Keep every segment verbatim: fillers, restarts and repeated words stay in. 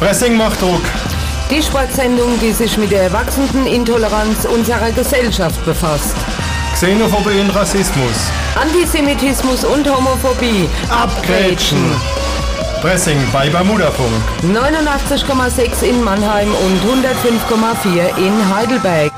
Pressing macht Druck. Die Sportsendung, die sich mit der wachsenden Intoleranz unserer Gesellschaft befasst. Xenophobie und Rassismus. Antisemitismus und Homophobie. Abgrätschen. Pressing bei Bermudafunk. neunundachtzig Komma sechs in Mannheim und hundertfünf Komma vier in Heidelberg.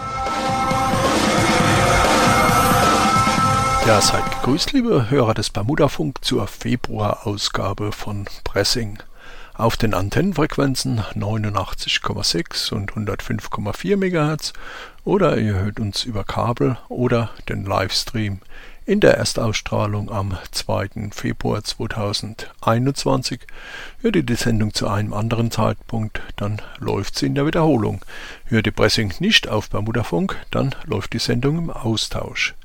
Ja, seid gegrüßt, liebe Hörer des Bermudafunk, zur Februarausgabe von Pressing. Auf den Antennenfrequenzen neunundachtzig Komma sechs und hundertfünf Komma vier Megahertz oder ihr hört uns über Kabel oder den Livestream in der Erstausstrahlung am zweiten Februar zweitausendeinundzwanzig. Hört ihr die Sendung zu einem anderen Zeitpunkt, dann läuft sie in der Wiederholung. Hört ihr Pressing nicht auf Bermudafunk, dann läuft die Sendung im Austausch.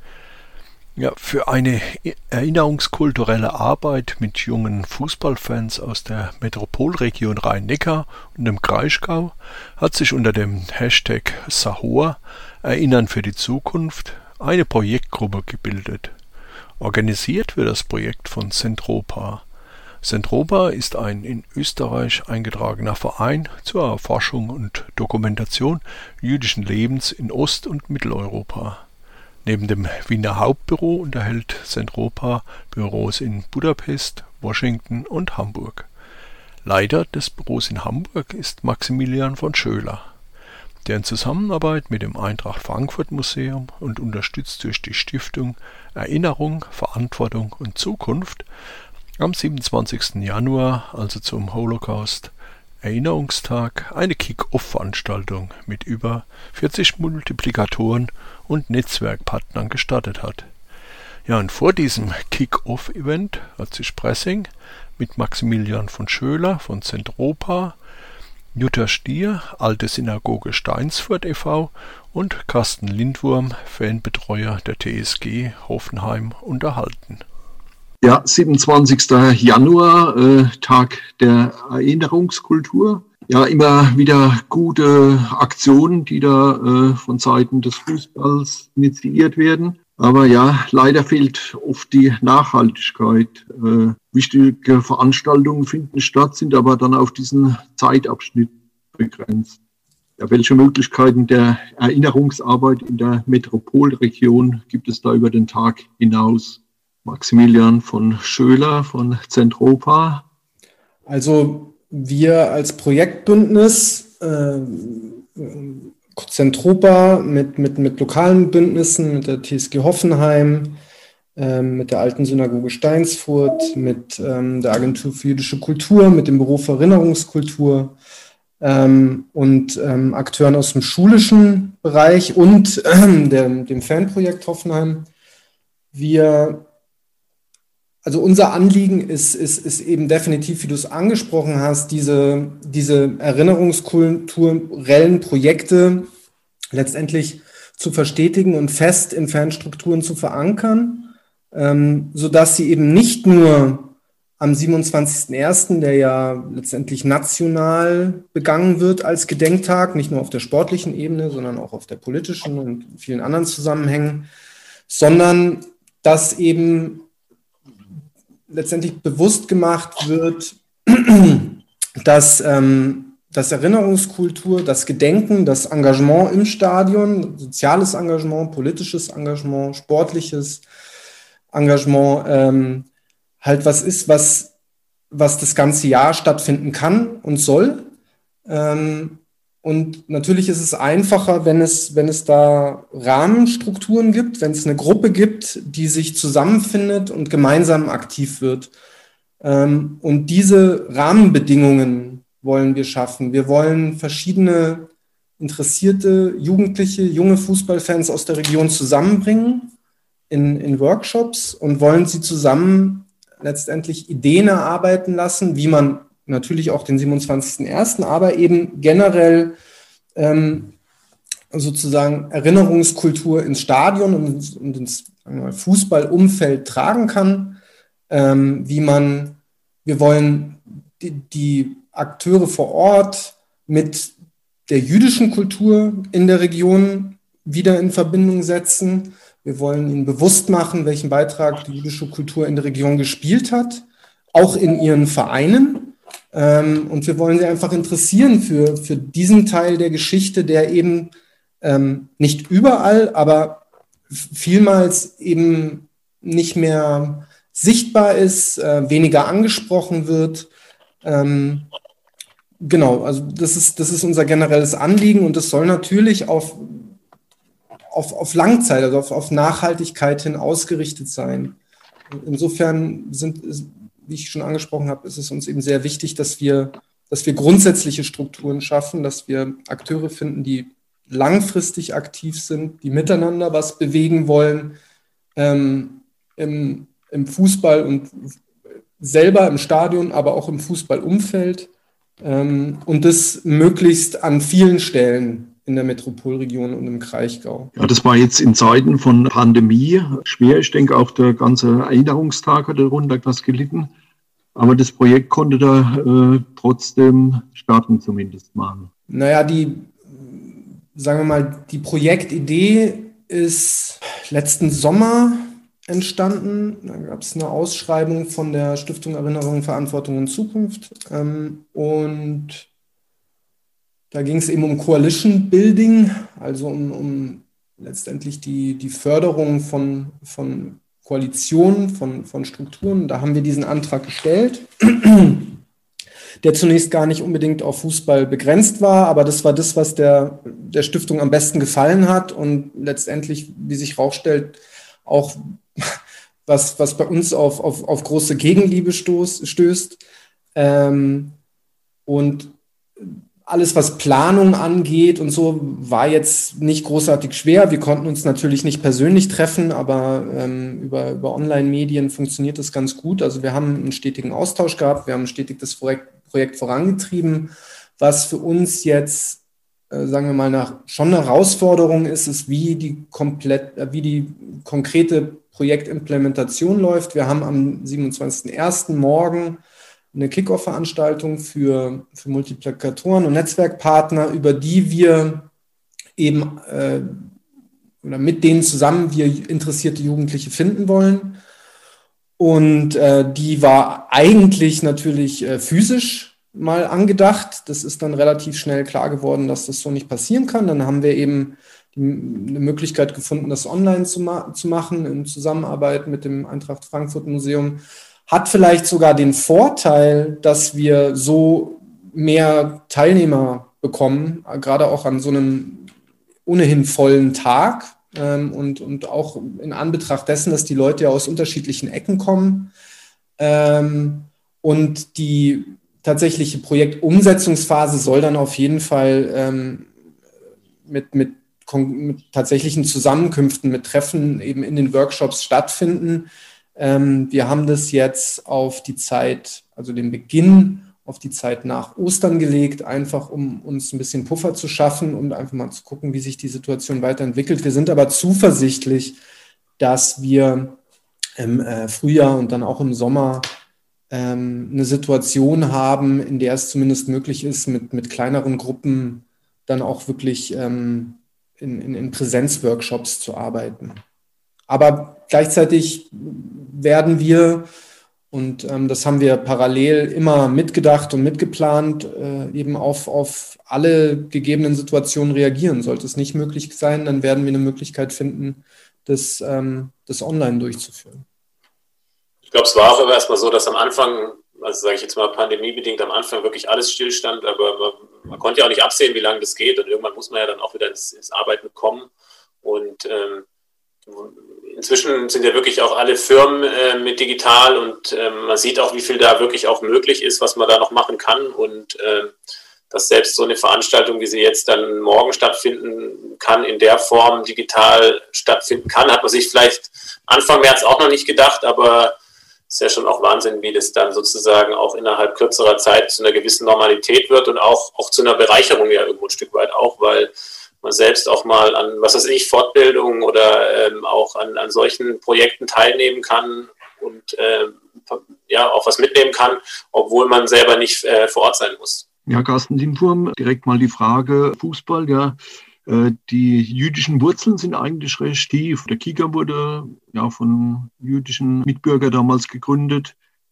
Ja, für eine erinnerungskulturelle Arbeit mit jungen Fußballfans aus der Metropolregion Rhein-Neckar und dem Kraichgau hat sich unter dem Hashtag Sahor Erinnern für die Zukunft eine Projektgruppe gebildet. Organisiert wird das Projekt von Zentropa. Zentropa ist ein in Österreich eingetragener Verein zur Erforschung und Dokumentation jüdischen Lebens in Ost- und Mitteleuropa. Neben dem Wiener Hauptbüro unterhält Zentropa Büros in Budapest, Washington und Hamburg. Leiter des Büros in Hamburg ist Maximilian von Schöler, der in Zusammenarbeit mit dem Eintracht Frankfurt Museum und unterstützt durch die Stiftung Erinnerung, Verantwortung und Zukunft am siebenundzwanzigsten Januar, also zum Holocaust Erinnerungstag, eine Kick-Off-Veranstaltung mit über vierzig Multiplikatoren und Netzwerkpartnern gestartet hat. Ja, und vor diesem Kick-Off-Event hat sich Pressing mit Maximilian von Schöler von Zentropa, Jutta Stier, Alte Synagoge Steinsfurt e V und Carsten Lindwurm, Fanbetreuer der T S G Hoffenheim, unterhalten. Ja, siebenundzwanzigsten Januar, äh, Tag der Erinnerungskultur. Ja, immer wieder gute Aktionen, die da äh, von Seiten des Fußballs initiiert werden. Aber ja, leider fehlt oft die Nachhaltigkeit. Äh, wichtige Veranstaltungen finden statt, sind aber dann auf diesen Zeitabschnitt begrenzt. Ja, welche Möglichkeiten der Erinnerungsarbeit in der Metropolregion gibt es da über den Tag hinaus? Maximilian von Schöler von Zentropa. Also wir als Projektbündnis äh, Zentropa mit, mit, mit lokalen Bündnissen, mit der T S G Hoffenheim, äh, mit der Alten Synagoge Steinsfurt, mit ähm, der Agentur für jüdische Kultur, mit dem Büro für Erinnerungskultur ähm, und ähm, Akteuren aus dem schulischen Bereich und äh, dem, dem Fanprojekt Hoffenheim. Wir Also unser Anliegen ist, ist, ist eben definitiv, wie du es angesprochen hast, diese, diese erinnerungskulturellen Projekte letztendlich zu verstetigen und fest in Fanstrukturen zu verankern, ähm, sodass sie eben nicht nur am siebenundzwanzigsten ersten, der ja letztendlich national begangen wird als Gedenktag, nicht nur auf der sportlichen Ebene, sondern auch auf der politischen und vielen anderen Zusammenhängen, sondern dass eben letztendlich bewusst gemacht wird, dass ähm, das Erinnerungskultur, das Gedenken, das Engagement im Stadion, soziales Engagement, politisches Engagement, sportliches Engagement ähm, halt was ist, was, was das ganze Jahr stattfinden kann und soll. Ähm, und natürlich ist es einfacher, wenn es, wenn es da Rahmenstrukturen gibt, wenn es eine Gruppe gibt, die sich zusammenfindet und gemeinsam aktiv wird. Ähm, und diese Rahmenbedingungen wollen wir schaffen. Wir wollen verschiedene interessierte Jugendliche, junge Fußballfans aus der Region zusammenbringen in, in Workshops und wollen sie zusammen letztendlich Ideen erarbeiten lassen, wie man natürlich auch den siebenundzwanzigsten ersten, aber eben generell ähm, sozusagen Erinnerungskultur ins Stadion und, und ins sagen wir mal, Fußballumfeld tragen kann, ähm, wie man, wir wollen die, die Akteure vor Ort mit der jüdischen Kultur in der Region wieder in Verbindung setzen. Wir wollen ihnen bewusst machen, welchen Beitrag die jüdische Kultur in der Region gespielt hat, auch in ihren Vereinen. Ähm, und wir wollen sie einfach interessieren für, für diesen Teil der Geschichte, der eben ähm, nicht überall, aber vielmals eben nicht mehr sichtbar ist, äh, weniger angesprochen wird. Ähm, genau, also das ist, das ist unser generelles Anliegen und das soll natürlich auf, auf, auf Langzeit, also auf, auf Nachhaltigkeit hin ausgerichtet sein. Insofern sind, wie ich schon angesprochen habe, ist es uns eben sehr wichtig, dass wir, dass wir grundsätzliche Strukturen schaffen, dass wir Akteure finden, die langfristig aktiv sind, die miteinander was bewegen wollen, ähm, im, im Fußball und selber im Stadion, aber auch im Fußballumfeld ähm, und das möglichst an vielen Stellen in der Metropolregion und im Kraichgau. Ja, das war jetzt in Zeiten von Pandemie schwer. Ich denke, auch der ganze Erinnerungstag hat darunter etwas gelitten. Aber das Projekt konnte da äh, trotzdem starten, zumindest mal. Naja, die, sagen wir mal, die Projektidee ist letzten Sommer entstanden. Da gab es eine Ausschreibung von der Stiftung Erinnerung, Verantwortung und Zukunft. Ähm, und da ging es eben um Coalition Building, also um, um letztendlich die, die Förderung von, von Koalitionen, von, von Strukturen. Da haben wir diesen Antrag gestellt, der zunächst gar nicht unbedingt auf Fußball begrenzt war, aber das war das, was der, der Stiftung am besten gefallen hat und letztendlich, wie sich rausstellt, auch was, was bei uns auf, auf, auf große Gegenliebe stoß, stößt. Ähm, und alles, was Planung angeht und so, war jetzt nicht großartig schwer. Wir konnten uns natürlich nicht persönlich treffen, aber ähm, über, über Online-Medien funktioniert das ganz gut. Also wir haben einen stetigen Austausch gehabt, wir haben stetig das Projekt, Projekt vorangetrieben. Was für uns jetzt, äh, sagen wir mal, nach, schon eine Herausforderung ist, ist, wie die, komplett, äh, wie die konkrete Projektimplementation läuft. Wir haben am siebenundzwanzigsten ersten morgen eine Kick-Off-Veranstaltung für, für Multiplikatoren und Netzwerkpartner, über die wir eben äh, oder mit denen zusammen wir interessierte Jugendliche finden wollen. Und äh, die war eigentlich natürlich äh, physisch mal angedacht. Das ist dann relativ schnell klar geworden, dass das so nicht passieren kann. Dann haben wir eben die, eine Möglichkeit gefunden, das online zu, ma- zu machen, in Zusammenarbeit mit dem Eintracht Frankfurt Museum. Hat vielleicht sogar den Vorteil, dass wir so mehr Teilnehmer bekommen, gerade auch an so einem ohnehin vollen Tag ähm, und, und auch in Anbetracht dessen, dass die Leute ja aus unterschiedlichen Ecken kommen. Ähm, und die tatsächliche Projektumsetzungsphase soll dann auf jeden Fall ähm, mit, mit, mit tatsächlichen Zusammenkünften, mit Treffen eben in den Workshops stattfinden. Wir haben das jetzt auf die Zeit, also den Beginn, auf die Zeit nach Ostern gelegt, einfach um uns ein bisschen Puffer zu schaffen und einfach mal zu gucken, wie sich die Situation weiterentwickelt. Wir sind aber zuversichtlich, dass wir im Frühjahr und dann auch im Sommer eine Situation haben, in der es zumindest möglich ist, mit, mit kleineren Gruppen dann auch wirklich in, in, in Präsenzworkshops zu arbeiten. Aber gleichzeitig werden wir, und ähm, das haben wir parallel immer mitgedacht und mitgeplant, äh, eben auf, auf alle gegebenen Situationen reagieren. Sollte es nicht möglich sein, dann werden wir eine Möglichkeit finden, das, ähm, das online durchzuführen. Ich glaube, es war auch immer erstmal so, dass am Anfang, also sage ich jetzt mal pandemiebedingt, am Anfang wirklich alles stillstand, aber man, man konnte ja auch nicht absehen, wie lange das geht und irgendwann muss man ja dann auch wieder ins, ins Arbeiten kommen und ähm, inzwischen sind ja wirklich auch alle Firmen äh, mit digital und äh, man sieht auch, wie viel da wirklich auch möglich ist, was man da noch machen kann und äh, dass selbst so eine Veranstaltung, wie sie jetzt dann morgen stattfinden kann, in der Form digital stattfinden kann, hat man sich vielleicht Anfang März auch noch nicht gedacht, aber es ist ja schon auch Wahnsinn, wie das dann sozusagen auch innerhalb kürzerer Zeit zu einer gewissen Normalität wird und auch, auch zu einer Bereicherung ja irgendwo ein Stück weit auch, weil man selbst auch mal an, was weiß ich, Fortbildungen oder ähm, auch an, an solchen Projekten teilnehmen kann und ähm, ja auch was mitnehmen kann, obwohl man selber nicht äh, vor Ort sein muss. Ja, Carsten Dimturm, direkt mal die Frage Fußball, ja. Äh, die jüdischen Wurzeln sind eigentlich recht tief. Der Kicker wurde ja von jüdischen Mitbürgern damals gegründet.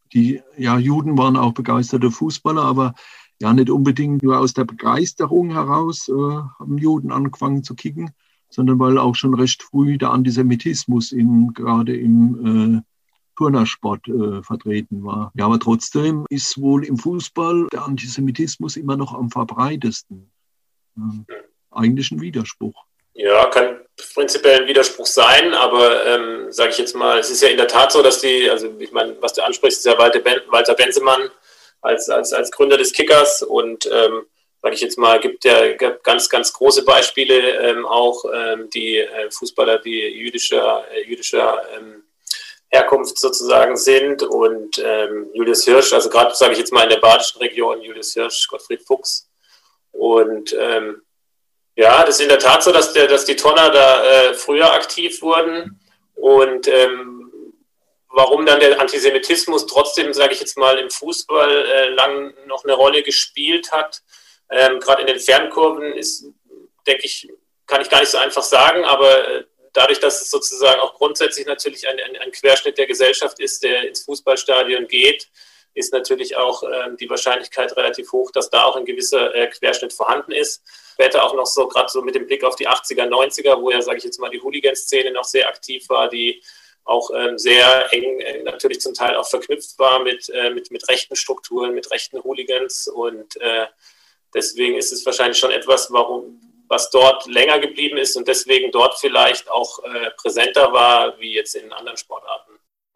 Die ja, Juden waren auch begeisterte Fußballer, aber ja nicht unbedingt nur aus der Begeisterung heraus äh, haben Juden angefangen zu kicken, sondern weil auch schon recht früh der Antisemitismus in, gerade im äh, Turnersport äh, vertreten war. Ja, aber trotzdem ist wohl im Fußball der Antisemitismus immer noch am verbreitesten. Äh, eigentlich ein Widerspruch. Ja, kann prinzipiell ein Widerspruch sein, aber ähm, sage ich jetzt mal, es ist ja in der Tat so, dass die, also ich meine, was du ansprichst, ist ja Walter, ben, Walter Bensemann als, als, als Gründer des Kickers und ähm, sage ich jetzt mal, gibt ja ganz, ganz große Beispiele ähm, auch, ähm, die äh, Fußballer, die jüdischer, äh, jüdischer ähm, Herkunft sozusagen sind und ähm, Julius Hirsch, also gerade sage ich jetzt mal in der badischen Region, Julius Hirsch, Gottfried Fuchs und ähm, ja, das ist in der Tat so, dass, der, dass die Tonner da äh, früher aktiv wurden und ähm, warum dann der Antisemitismus trotzdem, sage ich jetzt mal, im Fußball äh, lang noch eine Rolle gespielt hat, ähm, gerade in den Fernkurven ist, denke ich, kann ich gar nicht so einfach sagen, aber äh, dadurch, dass es sozusagen auch grundsätzlich natürlich ein, ein, ein Querschnitt der Gesellschaft ist, der ins Fußballstadion geht, ist natürlich auch äh, die Wahrscheinlichkeit relativ hoch, dass da auch ein gewisser äh, Querschnitt vorhanden ist. Später auch noch so, gerade so mit dem Blick auf die achtziger, neunziger, wo ja, sage ich jetzt mal, die Hooligan-Szene noch sehr aktiv war, die auch ähm, sehr eng äh, natürlich zum Teil auch verknüpft war mit, äh, mit, mit rechten Strukturen, mit rechten Hooligans und äh, deswegen ist es wahrscheinlich schon etwas, warum, was dort länger geblieben ist und deswegen dort vielleicht auch äh, präsenter war, wie jetzt in anderen Sportarten.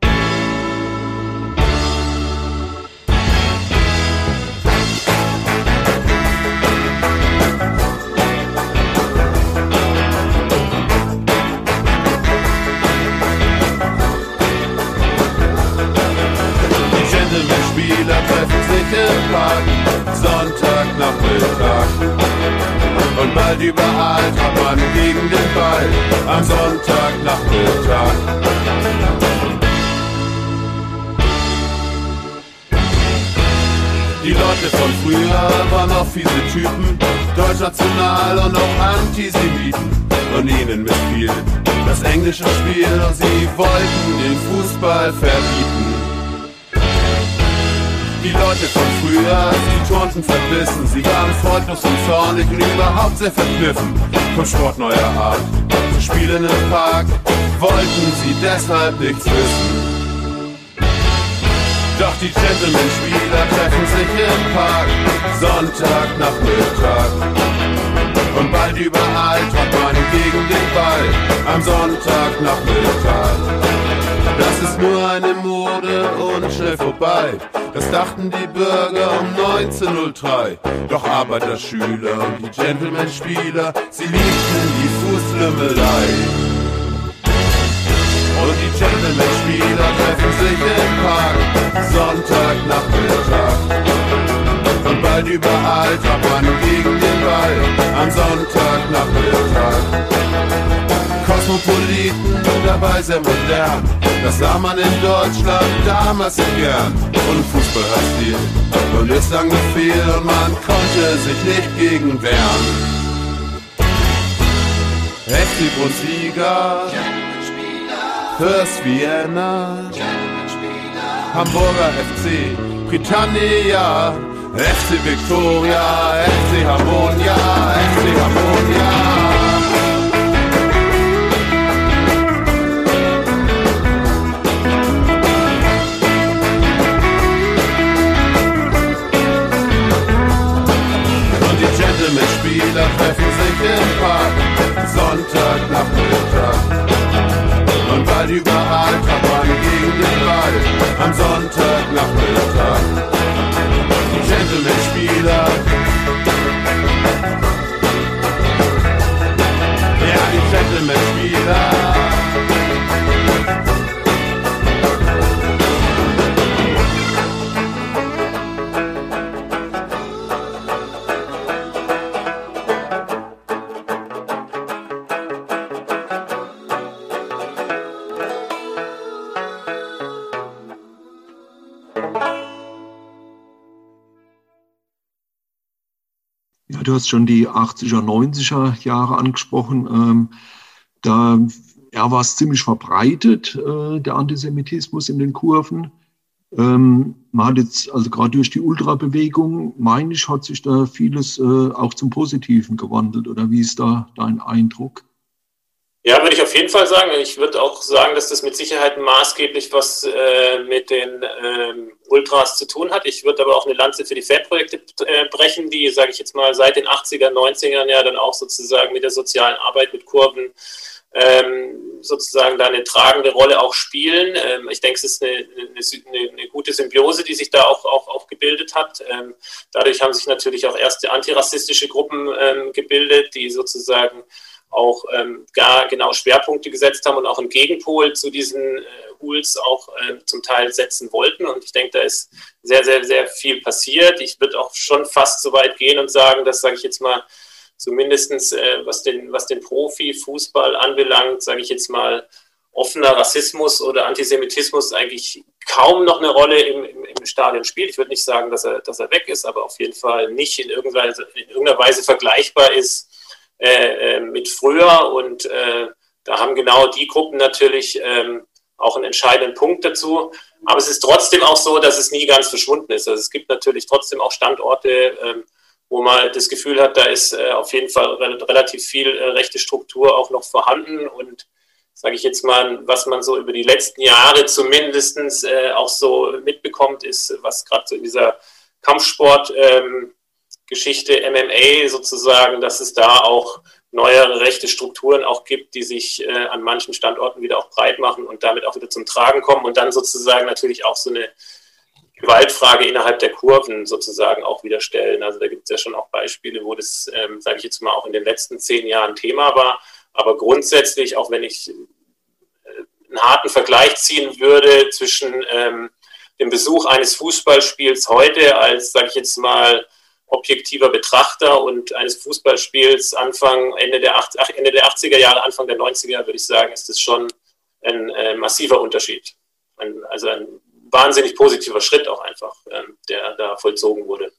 Spieler treffen sich im Park, Sonntagnachmittag. Und bald überall trabt man gegen den Ball, am Sonntagnachmittag. Die Leute von früher waren auch fiese Typen, deutschnational und auch Antisemiten. Und ihnen missfiel das englische Spiel und sie wollten den Fußball verbieten. Die Leute von früher, sie turnten verbissen, sie waren freudlos und zornig und überhaupt sehr verkniffen vom Sport neuer Art. Sie spielen im Park, wollten sie deshalb nichts wissen. Doch die Gentleman-Spieler treffen sich im Park, Sonntagnachmittag. Und bald überall trabt man gegen den Ball, am Sonntagnachmittag. Das ist nur eine Mode und schnell vorbei. Das dachten die Bürger um neunzehnhundertdrei. Doch Arbeiterschüler und die Gentleman-Spieler, sie liebten die Fußlümmelei. Und die Gentleman-Spieler treffen sich im Park, Sonntagnachmittag. Und bald überall trabt man gegen den Ball, am Sonntagnachmittag. Kosmopoliten, dabei sehr modern. Das sah man in Deutschland damals so gern. Und Fußball hat Stil und ist lang Befehl und man konnte sich nicht gegen wehren. F C Bundesliga, Fürst Vienna, Hamburger F C, Britannia, F C Victoria, F C Harmonia, F C Harmonia. Gentleman-Spieler treffen sich im Park, Sonntagnachmittag. Und bald überall trabt man gegen den Ball, am Sonntagnachmittag. Die Gentleman-Spieler, ja, die Gentleman-Spieler. Du hast schon die achtziger, neunziger Jahre angesprochen. Ähm, da ja, war es ziemlich verbreitet, äh, der Antisemitismus in den Kurven. Ähm, man hat jetzt, also gerade durch die Ultrabewegung, meine ich, hat sich da vieles äh, auch zum Positiven gewandelt. Oder wie ist da dein Eindruck? Ja, würde ich auf jeden Fall sagen. Ich würde auch sagen, dass das mit Sicherheit maßgeblich was äh, mit den ähm, Ultras zu tun hat. Ich würde aber auch eine Lanze für die Fanprojekte äh, brechen, die, sage ich jetzt mal, seit den achtzigern, neunzigern ja dann auch sozusagen mit der sozialen Arbeit, mit Kurven ähm, sozusagen da eine tragende Rolle auch spielen. Ähm, ich denke, es ist eine, eine, eine gute Symbiose, die sich da auch, auch, auch gebildet hat. Ähm, dadurch haben sich natürlich auch erste antirassistische Gruppen ähm, gebildet, die sozusagen auch ähm, gar genau Schwerpunkte gesetzt haben und auch einen Gegenpol zu diesen äh, Hools auch äh, zum Teil setzen wollten. Und ich denke, da ist sehr, sehr, sehr viel passiert. Ich würde auch schon fast so weit gehen und sagen, dass, sage ich jetzt mal, zumindest äh, was den, was den Profifußball anbelangt, sage ich jetzt mal, offener Rassismus oder Antisemitismus eigentlich kaum noch eine Rolle im, im, im Stadion spielt. Ich würde nicht sagen, dass er, dass er weg ist, aber auf jeden Fall nicht in irgendeiner Weise, in irgendeiner Weise vergleichbar ist Äh, mit früher, und äh, da haben genau die Gruppen natürlich ähm, auch einen entscheidenden Punkt dazu. Aber es ist trotzdem auch so, dass es nie ganz verschwunden ist. Also es gibt natürlich trotzdem auch Standorte, ähm, wo man das Gefühl hat, da ist äh, auf jeden Fall re- relativ viel äh, rechte Struktur auch noch vorhanden. Und sage ich jetzt mal, was man so über die letzten Jahre zumindest äh, auch so mitbekommt, ist, was gerade so in dieser Kampfsport ähm, Geschichte M M A sozusagen, dass es da auch neuere rechte Strukturen auch gibt, die sich äh, an manchen Standorten wieder auch breit machen und damit auch wieder zum Tragen kommen und dann sozusagen natürlich auch so eine Gewaltfrage innerhalb der Kurven sozusagen auch wieder stellen. Also da gibt es ja schon auch Beispiele, wo das, ähm, sage ich jetzt mal, auch in den letzten zehn Jahren Thema war. Aber grundsätzlich, auch wenn ich äh, einen harten Vergleich ziehen würde zwischen ähm, dem Besuch eines Fußballspiels heute als, sage ich jetzt mal, objektiver Betrachter und eines Fußballspiels Anfang, Ende der, Ende der achtziger Jahre, Anfang der neunziger, würde ich sagen, ist das schon ein äh, massiver Unterschied. Ein, also ein wahnsinnig positiver Schritt auch einfach, äh, der da vollzogen wurde.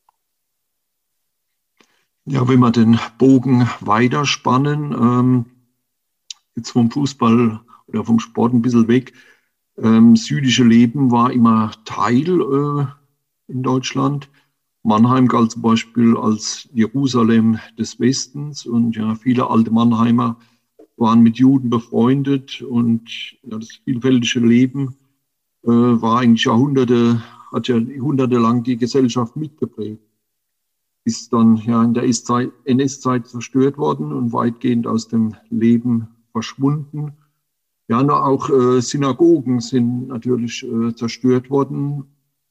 Ja, wenn wir den Bogen weiterspannen, ähm, jetzt vom Fußball oder vom Sport ein bisschen weg, ähm, das jüdische Leben war immer Teil äh, in Deutschland. Mannheim galt zum Beispiel als Jerusalem des Westens, und ja, viele alte Mannheimer waren mit Juden befreundet, und ja, das vielfältige Leben äh, war eigentlich Jahrhunderte, hat ja jahrhundertelang die Gesellschaft mitgeprägt. Ist dann ja in der N S-Zeit zerstört worden und weitgehend aus dem Leben verschwunden. Ja, nur auch äh, Synagogen sind natürlich äh, zerstört worden.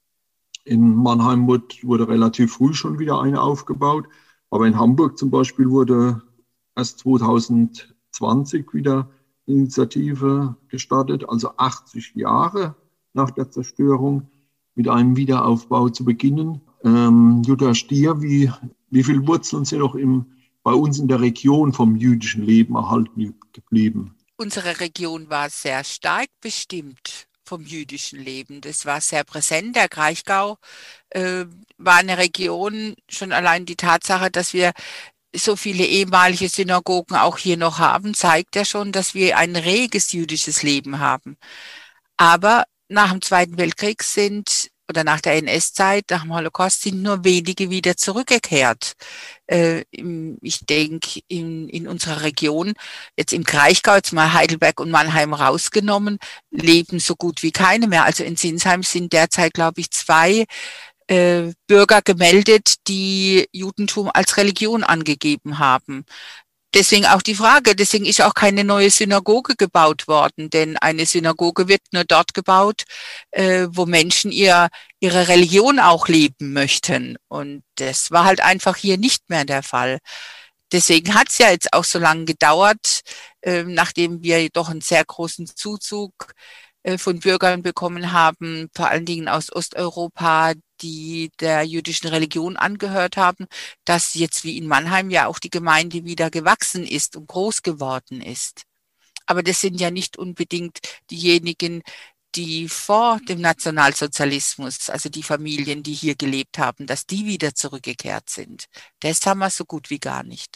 In Mannheim wurde, wurde relativ früh schon wieder eine aufgebaut, aber in Hamburg zum Beispiel wurde erst zweitausendzwanzig wieder Initiative gestartet, also achtzig Jahre nach der Zerstörung mit einem Wiederaufbau zu beginnen. Ähm, Jutta Stier, wie, wie viele Wurzeln sind noch im, bei uns in der Region vom jüdischen Leben erhalten geblieben? Unsere Region war sehr stark bestimmt vom jüdischen Leben. Das war sehr präsent. Der Kraichgau äh, war eine Region, schon allein die Tatsache, dass wir so viele ehemalige Synagogen auch hier noch haben, zeigt ja schon, dass wir ein reges jüdisches Leben haben. Aber nach dem Zweiten Weltkrieg sind, oder nach der N S-Zeit, nach dem Holocaust, sind nur wenige wieder zurückgekehrt. Äh, im, ich denke, in, in unserer Region, jetzt im Kraichgau, jetzt mal Heidelberg und Mannheim rausgenommen, leben so gut wie keine mehr. Also in Sinsheim sind derzeit, glaube ich, zwei äh, Bürger gemeldet, die Judentum als Religion angegeben haben. Deswegen auch die Frage, deswegen ist auch keine neue Synagoge gebaut worden, denn eine Synagoge wird nur dort gebaut, äh, wo Menschen ihr, ihre Religion auch leben möchten. Und das war halt einfach hier nicht mehr der Fall. Deswegen hat es ja jetzt auch so lange gedauert, äh, nachdem wir doch einen sehr großen Zuzug äh, von Bürgern bekommen haben, vor allen Dingen aus Osteuropa, die der jüdischen Religion angehört haben, dass jetzt wie in Mannheim ja auch die Gemeinde wieder gewachsen ist und groß geworden ist. Aber das sind ja nicht unbedingt diejenigen, die vor dem Nationalsozialismus, also die Familien, die hier gelebt haben, dass die wieder zurückgekehrt sind. Das haben wir so gut wie gar nicht.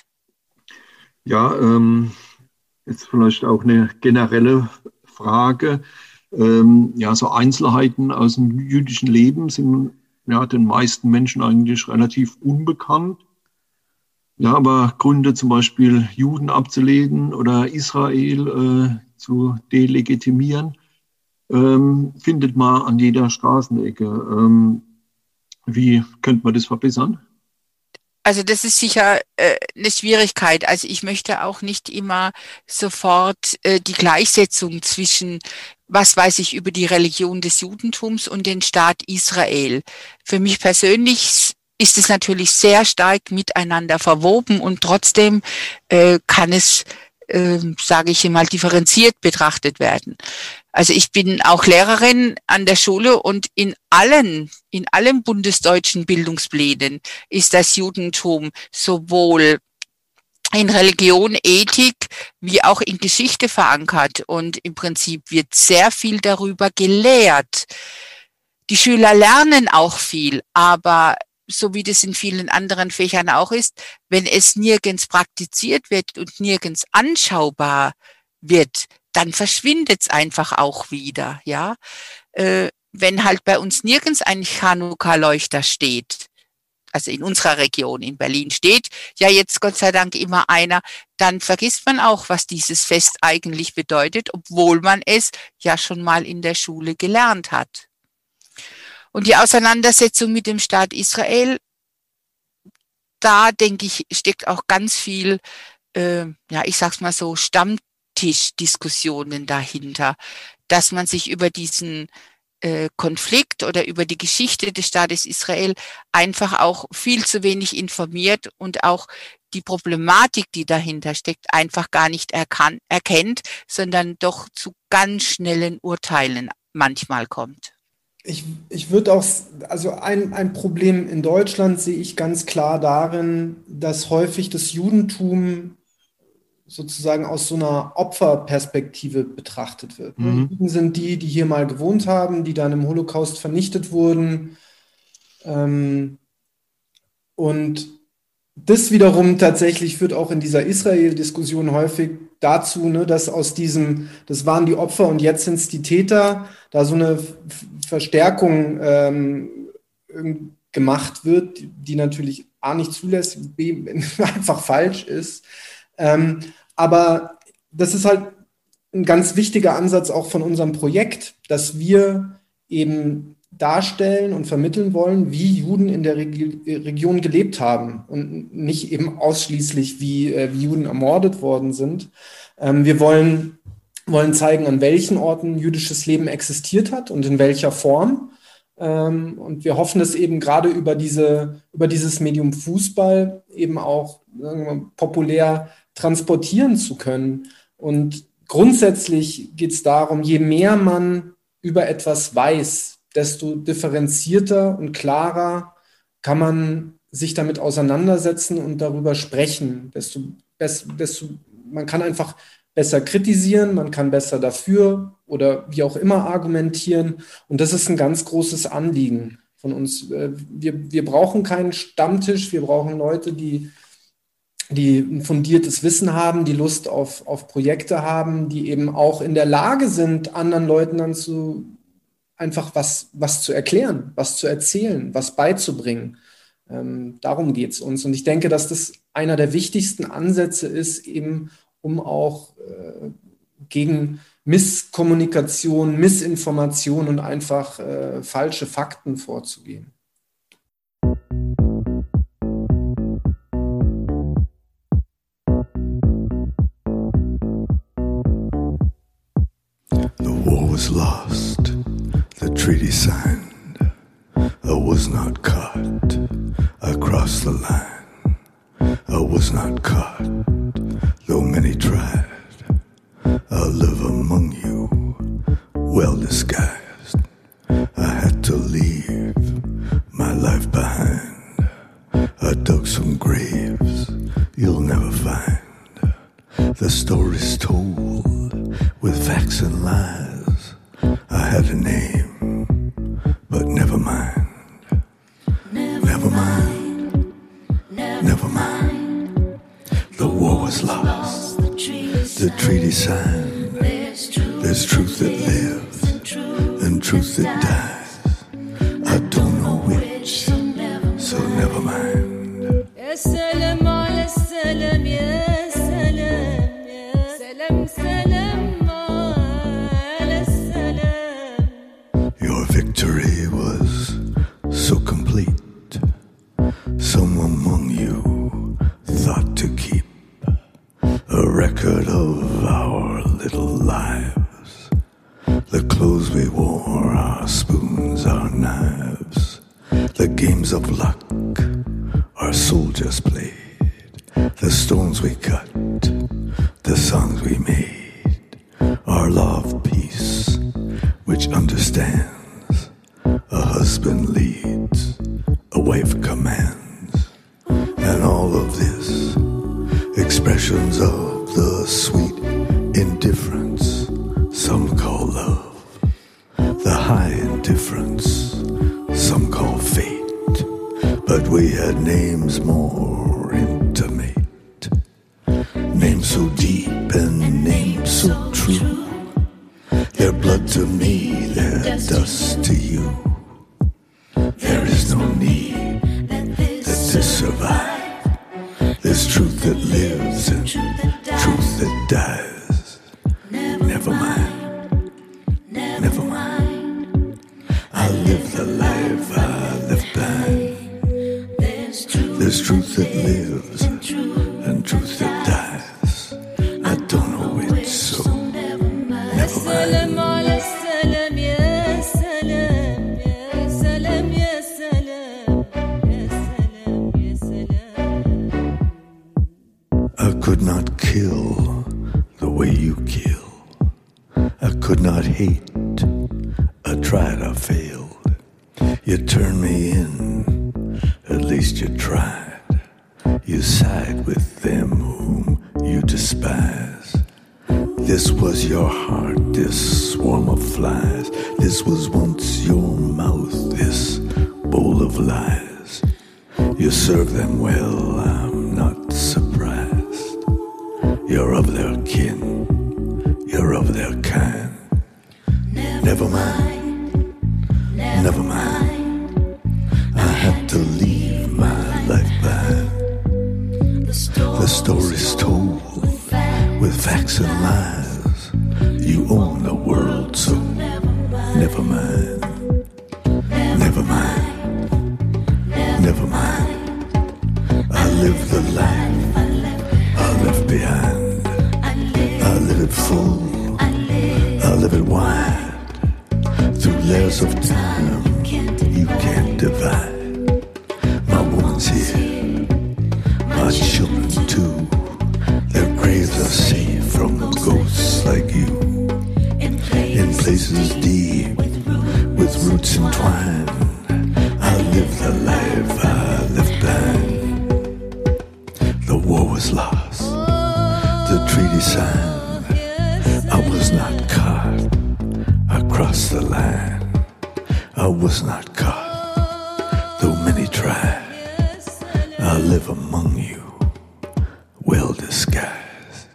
Ja, ähm, jetzt vielleicht auch eine generelle Frage. Ähm, ja, so Einzelheiten aus dem jüdischen Leben sind ja den meisten Menschen eigentlich relativ unbekannt. Ja, aber Gründe zum Beispiel Juden abzulehnen oder Israel äh, zu delegitimieren, ähm, findet man an jeder Straßenecke. Ähm, wie könnte man das verbessern? Also das ist sicher äh, eine Schwierigkeit. Also ich möchte auch nicht immer sofort äh, die Gleichsetzung zwischen, was weiß ich über die Religion des Judentums und den Staat Israel. Für mich persönlich ist es natürlich sehr stark miteinander verwoben und trotzdem äh, kann es, äh, sage ich mal, differenziert betrachtet werden. Also ich bin auch Lehrerin an der Schule und in allen, in allen bundesdeutschen Bildungsplänen ist das Judentum sowohl in Religion, Ethik wie auch in Geschichte verankert. Und im Prinzip wird sehr viel darüber gelehrt. Die Schüler lernen auch viel, aber so wie das in vielen anderen Fächern auch ist, wenn es nirgends praktiziert wird und nirgends anschaubar wird, dann verschwindet es einfach auch wieder, ja. Äh, wenn halt bei uns nirgends ein Chanukka-Leuchter steht, also in unserer Region, in Berlin steht ja jetzt Gott sei Dank immer einer, dann vergisst man auch, was dieses Fest eigentlich bedeutet, obwohl man es ja schon mal in der Schule gelernt hat. Und die Auseinandersetzung mit dem Staat Israel, da denke ich, steckt auch ganz viel, äh, ja, ich sag's mal so, Stammtischdiskussionen dahinter, dass man sich über diesen äh, Konflikt oder über die Geschichte des Staates Israel einfach auch viel zu wenig informiert und auch die Problematik, die dahinter steckt, einfach gar nicht erkan- erkennt, sondern doch zu ganz schnellen Urteilen manchmal kommt. Ich, ich würde auch, also ein, ein Problem in Deutschland sehe ich ganz klar darin, dass häufig das Judentum sozusagen aus so einer Opferperspektive betrachtet wird. Mhm. Die Juden sind die, die hier mal gewohnt haben, die dann im Holocaust vernichtet wurden. Ähm, und das wiederum tatsächlich führt auch in dieser Israel-Diskussion häufig dazu, ne, dass aus diesem, das waren die Opfer und jetzt sind es die Täter, da so eine F- Verstärkung ähm, gemacht wird, die, die natürlich A nicht zulässig, B einfach falsch ist. Ähm, aber das ist halt ein ganz wichtiger Ansatz auch von unserem Projekt, dass wir eben darstellen und vermitteln wollen, wie Juden in der Regi- Region gelebt haben und nicht eben ausschließlich, wie, äh, wie Juden ermordet worden sind. Ähm, wir wollen, wollen zeigen, an welchen Orten jüdisches Leben existiert hat und in welcher Form. Ähm, und wir hoffen es eben gerade über, diese, über dieses Medium Fußball eben auch sagen wir mal, populär transportieren zu können. Und grundsätzlich geht es darum, je mehr man über etwas weiß, desto differenzierter und klarer kann man sich damit auseinandersetzen und darüber sprechen. Desto, desto, man kann einfach besser kritisieren, man kann besser dafür oder wie auch immer argumentieren. Und das ist ein ganz großes Anliegen von uns. Wir, wir brauchen keinen Stammtisch, wir brauchen Leute, die, die ein fundiertes Wissen haben, die Lust auf, auf Projekte haben, die eben auch in der Lage sind, anderen Leuten dann zu einfach was, was zu erklären, was zu erzählen, was beizubringen. Ähm, darum geht es uns. Und ich denke, dass das einer der wichtigsten Ansätze ist, eben um auch äh, gegen Misskommunikation, Missinformation und einfach äh, falsche Fakten vorzugehen. The war was lost. The treaty signed, I was not caught, I crossed the line, I was not caught, though many tried, I'll live among you, well disguised, I had to leave my life behind, I dug some graves you'll never find, the stories told with facts and lies. I had a name, but never mind. Never, never mind. Never, never mind. The war was lost. The treaty signed. There's truth, There's truth that lives. never mind. يا سلام على السلام يا سلام يا سلام سلام على السلام. Your victory was so complete. Some among you thought to keep a record of our little lives. The clothes we wore, our spoons, our knives. The games of luck our soldiers played. The stones we cut, the songs we made. Our love peace, which understands. A husband leads, a wife commands. And all of this, expressions of the sweet indifference some call love. The high indifference some call fate. But we had names more intimate. Names so deep and names so true. They're blood to me, they're dust to you. There is no need that this survive. There's truth that lives and truth that dies. Never mind, never mind. I live the life I live blind. There's truth that lives and truth that dies. I don't know which, so never mind. I could not kill the way you kill. I could not hate. I tried, I failed. You turned me in, at least you tried. You side with them whom you despise. This was your heart, this swarm of flies. This was once your mouth, this bowl of lies. You serve them well, I'm not surprised. You're of their kin, you're of their kind. Never mind, never mind. I had to leave my life behind. The story's told with facts and lies. You own the world, so never mind. Never mind, never mind. I live the life I left behind. I live it full, I live it wide. Through layers of time you can't divide. My woman's here, my children too. Their graves are safe from ghosts like you. In places deep, with roots entwined. I live the life I left behind. The war was lost, the treaty signed. I was not caught, I crossed the line. I was not caught, though many tried. I live among you, well disguised.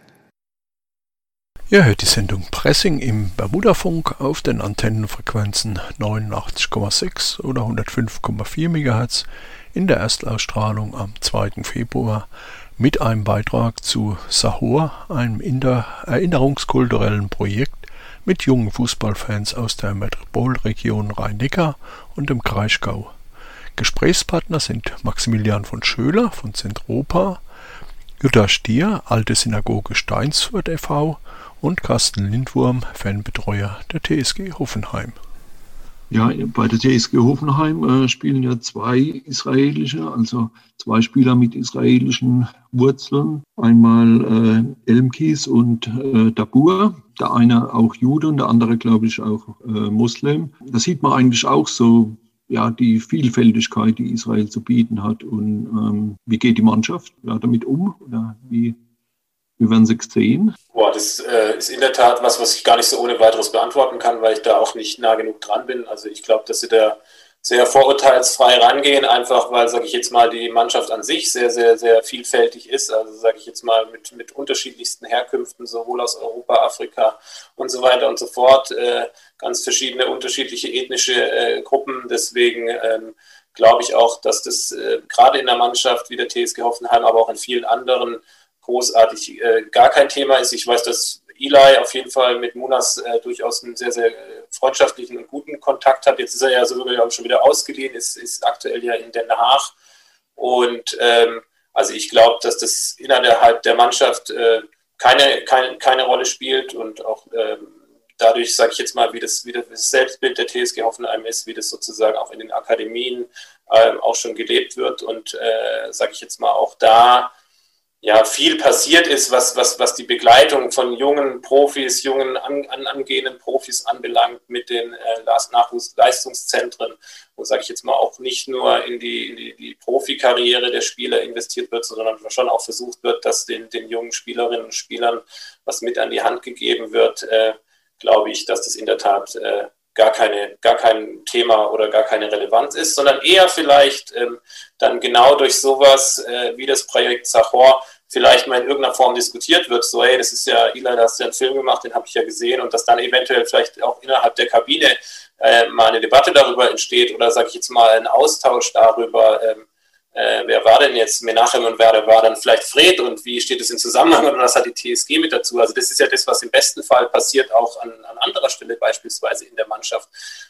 Ihr hört die Sendung Pressing im Bermudafunk auf den Antennenfrequenzen neunundachtzig Komma sechs oder hundertfünf Komma vier Megahertz in der Erstausstrahlung am zweiten Februar mit einem Beitrag zu Sahur, einem erinnerungskulturellen Projekt mit jungen Fußballfans aus der Metropolregion Rhein-Neckar und dem Kraichgau. Gesprächspartner sind Maximilian von Schöler von Zentropa, Jutta Stier, Alte Synagoge Steinsfurt e V und Carsten Lindwurm, Fanbetreuer der T S G Hoffenheim. Ja, bei der T S G Hoffenheim äh, spielen ja zwei israelische, also zwei Spieler mit israelischen Wurzeln. Einmal äh, Elmkies und äh, Dabur. Der eine auch Jude und der andere, glaube ich, auch äh, Muslim. Da sieht man eigentlich auch so, ja, die Vielfältigkeit, die Israel zu bieten hat. Und ähm, wie geht die Mannschaft ja, damit um? Oder wie, wie werden sie sehen? Boah, das äh, ist in der Tat was, was ich gar nicht so ohne weiteres beantworten kann, weil ich da auch nicht nah genug dran bin. Also ich glaube, dass sie da sehr vorurteilsfrei rangehen, einfach weil, sage ich jetzt mal, die Mannschaft an sich sehr, sehr, sehr vielfältig ist. Also sage ich jetzt mal mit, mit unterschiedlichsten Herkünften, sowohl aus Europa, Afrika und so weiter und so fort. Äh, ganz verschiedene unterschiedliche ethnische äh, Gruppen. Deswegen ähm, glaube ich auch, dass das äh, gerade in der Mannschaft wie der T S G Hoffenheim, aber auch in vielen anderen großartig äh, gar kein Thema ist. Ich weiß, dass Eli auf jeden Fall mit Munas äh, durchaus einen sehr, sehr äh, freundschaftlichen und guten Kontakt hat. Jetzt ist er ja sogar schon wieder ausgeliehen, ist, ist aktuell ja in Den Haag. Und ähm, also ich glaube, dass das innerhalb der Mannschaft äh, keine, keine, keine Rolle spielt und auch ähm, dadurch, sage ich jetzt mal, wie das, wie das Selbstbild der T S G Hoffenheim ist, wie das sozusagen auch in den Akademien äh, auch schon gelebt wird und äh, sage ich jetzt mal auch da ja viel passiert ist, was, was, was die Begleitung von jungen Profis, jungen an, an, angehenden Profis anbelangt mit den äh, Nachwuchsleistungszentren, wo, sage ich jetzt mal, auch nicht nur in die, in die, die Profikarriere der Spieler investiert wird, sondern schon auch versucht wird, dass den, den jungen Spielerinnen und Spielern was mit an die Hand gegeben wird, äh, glaube ich, dass das in der Tat äh, gar keine, gar kein Thema oder gar keine Relevanz ist, sondern eher vielleicht ähm, dann genau durch sowas äh, wie das Projekt Zahor vielleicht mal in irgendeiner Form diskutiert wird, so hey, das ist ja, Eli, da hast du ja einen Film gemacht, den habe ich ja gesehen, und dass dann eventuell vielleicht auch innerhalb der Kabine äh, mal eine Debatte darüber entsteht oder, sage ich jetzt mal, ein Austausch darüber, ähm, äh, wer war denn jetzt Menachem und wer war dann vielleicht Fred und wie steht es in Zusammenhang und was hat die T S G mit dazu? Also das ist ja das, was im besten Fall passiert, auch an, an anderer Stelle beispielsweise in der Mannschaft.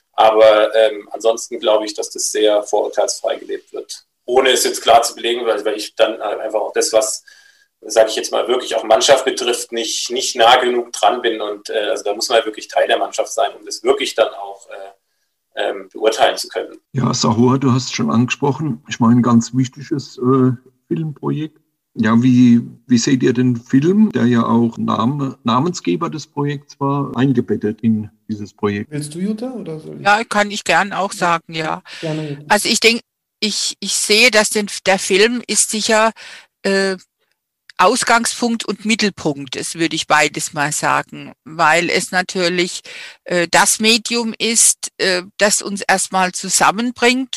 Aber ähm, ansonsten glaube ich, dass das sehr vorurteilsfrei gelebt wird. Ohne es jetzt klar zu belegen, weil, weil ich dann einfach auch das, was, sage ich jetzt mal, wirklich auch Mannschaft betrifft, nicht, nicht nah genug dran bin. Und äh, also da muss man ja wirklich Teil der Mannschaft sein, um das wirklich dann auch äh, ähm, beurteilen zu können. Ja, Zahor, du hast es schon angesprochen. Ich meine, ein ganz wichtiges äh, Filmprojekt. Ja, wie, wie seht ihr den Film, der ja auch Name, Namensgeber des Projekts war, eingebettet in dieses Projekt? Willst du, Jutta? Oder soll ich? Ja, kann ich gern auch sagen, ja. Gerne. Also ich denke, ich, ich sehe, dass den, der Film ist sicher äh, Ausgangspunkt und Mittelpunkt, das würde ich beides mal sagen, weil es natürlich äh, das Medium ist, äh, das uns erstmal zusammenbringt,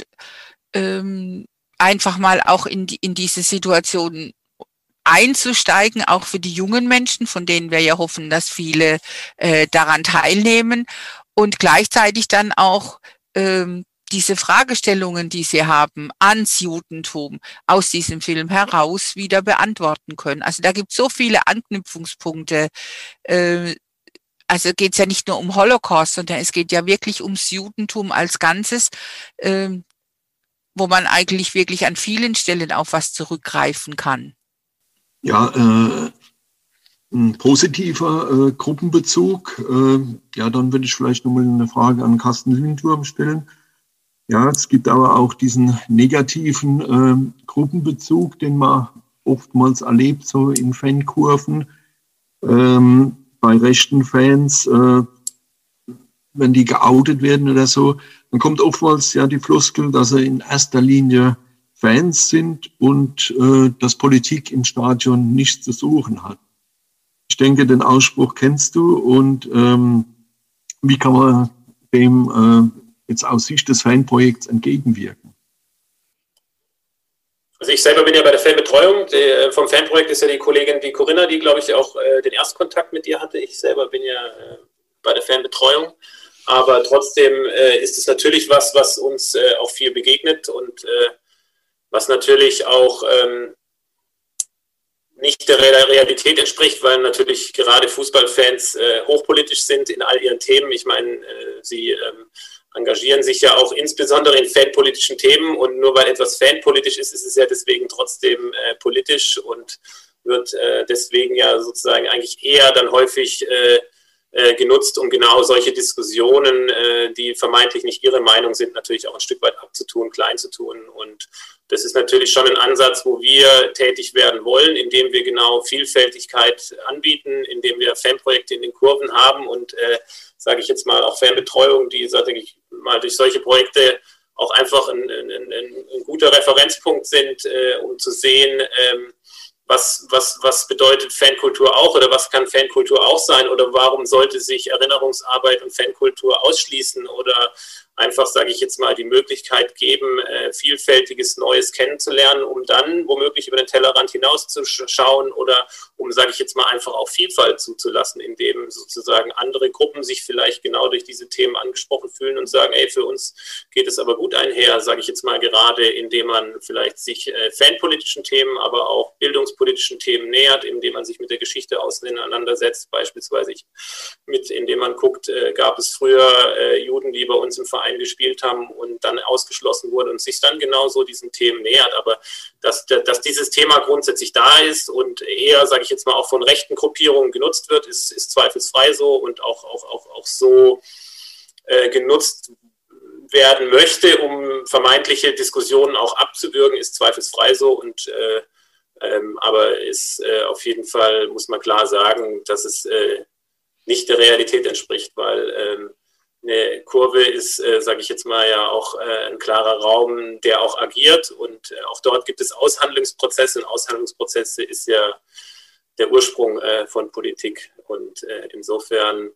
ähm, einfach mal auch in, die, in diese Situation einzusteigen, auch für die jungen Menschen, von denen wir ja hoffen, dass viele äh, daran teilnehmen, und gleichzeitig dann auch ähm, diese Fragestellungen, die sie haben, ans Judentum aus diesem Film heraus wieder beantworten können. Also da gibt es so viele Anknüpfungspunkte. Äh, also geht es ja nicht nur um Holocaust, sondern es geht ja wirklich ums Judentum als Ganzes, äh, wo man eigentlich wirklich an vielen Stellen auf was zurückgreifen kann. Ja, äh, ein positiver äh, Gruppenbezug. Äh, ja, dann würde ich vielleicht nochmal eine Frage an Carsten Lündwurm stellen. Ja, es gibt aber auch diesen negativen äh, Gruppenbezug, den man oftmals erlebt, so in Fankurven, ähm, bei rechten Fans, äh, wenn die geoutet werden oder so, dann kommt oftmals ja die Floskel, dass sie in erster Linie Fans sind und äh, dass Politik im Stadion nichts zu suchen hat. Ich denke, den Ausspruch kennst du, und ähm, wie kann man dem äh, jetzt aus Sicht des Fanprojekts entgegenwirken? Also ich selber bin ja bei der Fanbetreuung. Die, vom Fanprojekt ist ja die Kollegin, die Corinna, die, glaube ich, auch äh, den Erstkontakt mit dir hatte. Ich selber bin ja äh, bei der Fanbetreuung. Aber trotzdem äh, ist es natürlich was, was uns äh, auch viel begegnet und äh, was natürlich auch ähm, nicht der Realität entspricht, weil natürlich gerade Fußballfans äh, hochpolitisch sind in all ihren Themen. Ich meine, äh, sie ähm, engagieren sich ja auch insbesondere in fanpolitischen Themen, und nur weil etwas fanpolitisch ist, ist es ja deswegen trotzdem äh, politisch und wird äh, deswegen ja sozusagen eigentlich eher dann häufig äh, äh, genutzt, um genau solche Diskussionen, äh, die vermeintlich nicht ihre Meinung sind, natürlich auch ein Stück weit abzutun, klein zu tun. Und das ist natürlich schon ein Ansatz, wo wir tätig werden wollen, indem wir genau Vielfältigkeit anbieten, indem wir Fanprojekte in den Kurven haben und äh, sage ich jetzt mal, auch Fanbetreuung, die, sage ich mal, durch solche Projekte auch einfach ein, ein, ein, ein guter Referenzpunkt sind, äh, um zu sehen, ähm, was, was, was bedeutet Fankultur auch oder was kann Fankultur auch sein oder warum sollte sich Erinnerungsarbeit und Fankultur ausschließen oder einfach, sage ich jetzt mal, die Möglichkeit geben, äh, vielfältiges Neues kennenzulernen, um dann womöglich über den Tellerrand hinauszuschauen oder um, sage ich jetzt mal, einfach auch Vielfalt zuzulassen, indem sozusagen andere Gruppen sich vielleicht genau durch diese Themen angesprochen fühlen und sagen, ey, für uns geht es aber gut einher, sage ich jetzt mal, gerade indem man vielleicht sich äh, fanpolitischen Themen, aber auch bildungspolitischen Themen nähert, indem man sich mit der Geschichte auseinandersetzt, beispielsweise ich, mit, indem man guckt, äh, gab es früher äh, Juden, die bei uns im Verein gespielt haben und dann ausgeschlossen wurden und sich dann genauso diesen Themen nähert. Aber dass, dass dieses Thema grundsätzlich da ist und eher, sage ich jetzt mal, auch von rechten Gruppierungen genutzt wird, ist, ist zweifelsfrei so und auch, auch, auch, auch so äh, genutzt werden möchte, um vermeintliche Diskussionen auch abzuwürgen, ist zweifelsfrei so. Und äh, ähm, aber ist äh, auf jeden Fall, muss man klar sagen, dass es äh, nicht der Realität entspricht, weil ähm, eine Kurve ist, äh, sage ich jetzt mal, ja auch äh, ein klarer Raum, der auch agiert und äh, auch dort gibt es Aushandlungsprozesse und Aushandlungsprozesse ist ja der Ursprung äh, von Politik und äh, insofern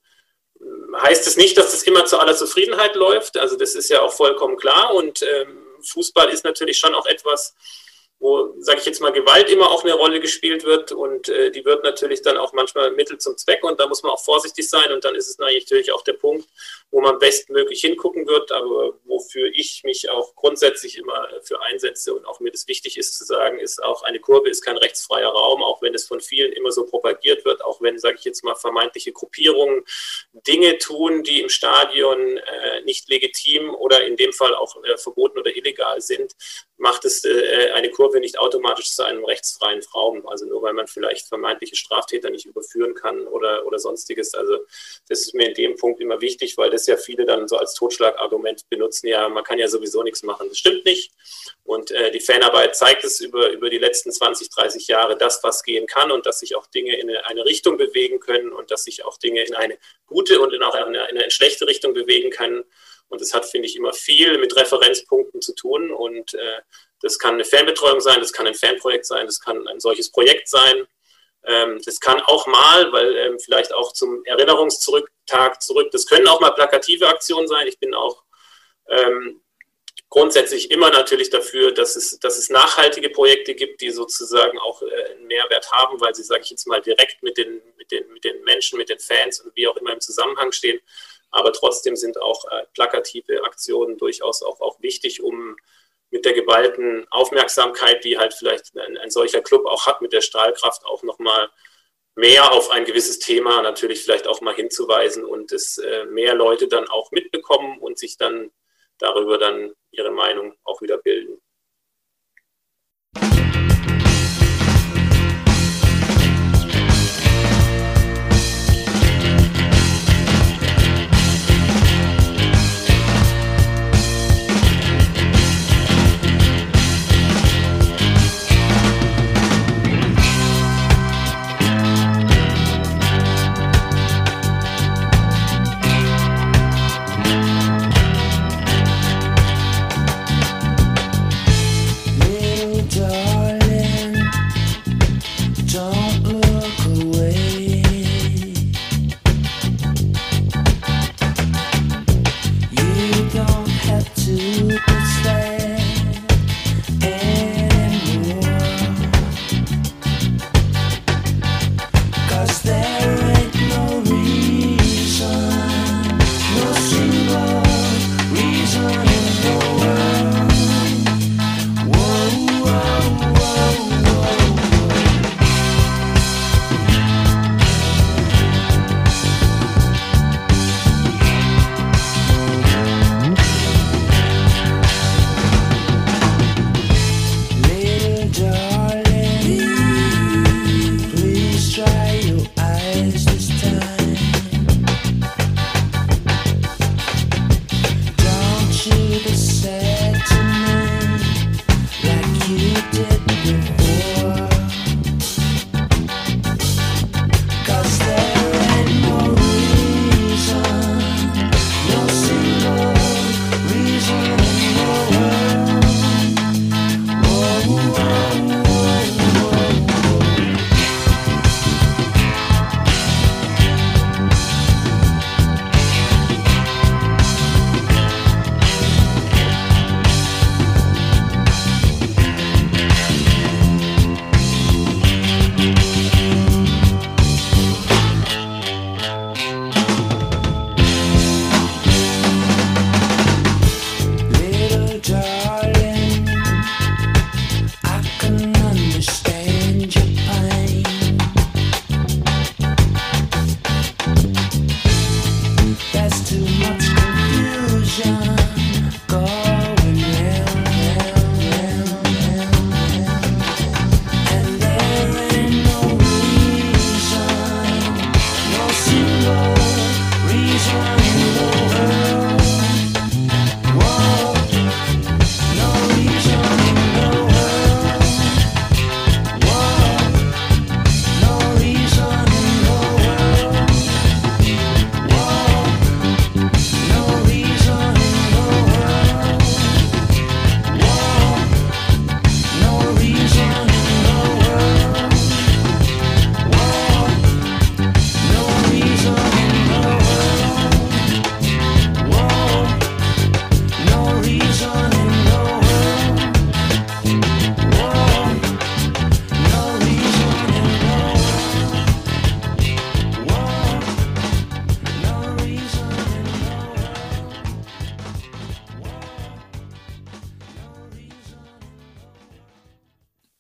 äh, heißt es nicht, dass das immer zu aller Zufriedenheit läuft, also das ist ja auch vollkommen klar und ähm, Fußball ist natürlich schon auch etwas, wo, sage ich jetzt mal, Gewalt immer auch eine Rolle gespielt wird und äh, die wird natürlich dann auch manchmal Mittel zum Zweck und da muss man auch vorsichtig sein und dann ist es natürlich auch der Punkt, wo man bestmöglich hingucken wird, aber wofür ich mich auch grundsätzlich immer für einsetze und auch mir das wichtig ist zu sagen, ist auch, eine Kurve ist kein rechtsfreier Raum, auch wenn es von vielen immer so propagiert wird, auch wenn, sage ich jetzt mal, vermeintliche Gruppierungen Dinge tun, die im Stadion äh, nicht legitim oder in dem Fall auch äh, verboten oder illegal sind, macht es äh, eine Kurve nicht automatisch zu einem rechtsfreien Raum, also nur weil man vielleicht vermeintliche Straftäter nicht überführen kann oder, oder sonstiges, also das ist mir in dem Punkt immer wichtig, weil das ja viele dann so als Totschlagargument benutzen, ja, man kann ja sowieso nichts machen. Das stimmt nicht. Und äh, die Fanarbeit zeigt es über, über die letzten zwanzig, dreißig Jahre, dass was gehen kann und dass sich auch Dinge in eine, eine Richtung bewegen können und dass sich auch Dinge in eine gute und in auch eine, in eine schlechte Richtung bewegen können. Und das hat, finde ich, immer viel mit Referenzpunkten zu tun. Und äh, das kann eine Fanbetreuung sein, das kann ein Fanprojekt sein, das kann ein solches Projekt sein. Das kann auch mal, weil ähm, vielleicht auch zum Erinnerungstag zurück, das können auch mal plakative Aktionen sein. Ich bin auch ähm, grundsätzlich immer natürlich dafür, dass es, dass es nachhaltige Projekte gibt, die sozusagen auch äh, einen Mehrwert haben, weil sie, sage ich jetzt mal, direkt mit den, mit, den, mit den Menschen, mit den Fans und wie auch immer im Zusammenhang stehen. Aber trotzdem sind auch äh, plakative Aktionen durchaus auch, auch wichtig, um mit der geballten Aufmerksamkeit, die halt vielleicht ein, ein solcher Club auch hat, mit der Strahlkraft auch nochmal mehr auf ein gewisses Thema natürlich vielleicht auch mal hinzuweisen und es äh, mehr Leute dann auch mitbekommen und sich dann darüber dann ihre Meinung auch wieder bilden.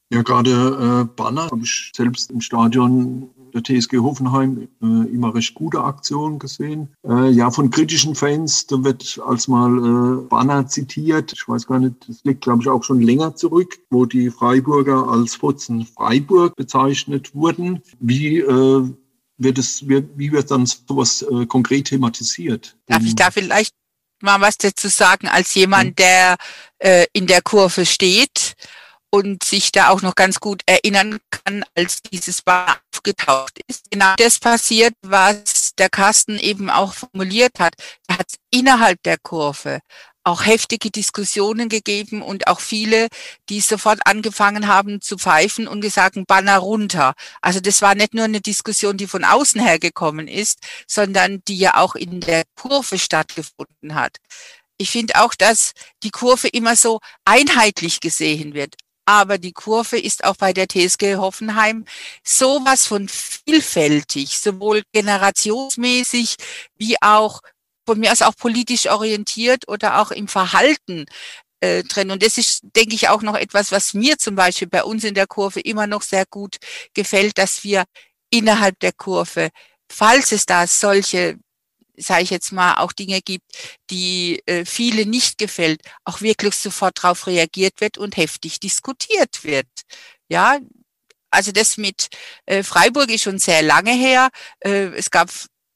Ja, gerade äh, Banner habe ich selbst im Stadion der T S G Hoffenheim äh, immer recht gute Aktionen gesehen. Äh, ja, von kritischen Fans, da wird als mal äh, Banner zitiert. Ich weiß gar nicht, das liegt, glaube ich, auch schon länger zurück, wo die Freiburger als Fotzen Freiburg bezeichnet wurden. Wie äh, wird es, wie, wie wird dann sowas äh, konkret thematisiert? Darf ich da vielleicht mal was dazu sagen, als jemand, der äh, in der Kurve steht und sich da auch noch ganz gut erinnern kann, als dieses Banner aufgetaucht ist. Genau das passiert, was der Carsten eben auch formuliert hat. Da hat es innerhalb der Kurve auch heftige Diskussionen gegeben und auch viele, die sofort angefangen haben zu pfeifen und gesagt, Banner runter. Also das war nicht nur eine Diskussion, die von außen her gekommen ist, sondern die ja auch in der Kurve stattgefunden hat. Ich finde auch, dass die Kurve immer so einheitlich gesehen wird. Aber die Kurve ist auch bei der T S G Hoffenheim sowas von vielfältig, sowohl generationsmäßig wie auch von mir aus auch politisch orientiert oder auch im Verhalten äh, drin. Und das ist, denke ich, auch noch etwas, was mir zum Beispiel bei uns in der Kurve immer noch sehr gut gefällt, dass wir innerhalb der Kurve, falls es da solche, sage ich jetzt mal, auch Dinge gibt, die äh, viele nicht gefällt, auch wirklich sofort darauf reagiert wird und heftig diskutiert wird. Ja, also das mit äh, Freiburg ist schon sehr lange her. Äh, es gab,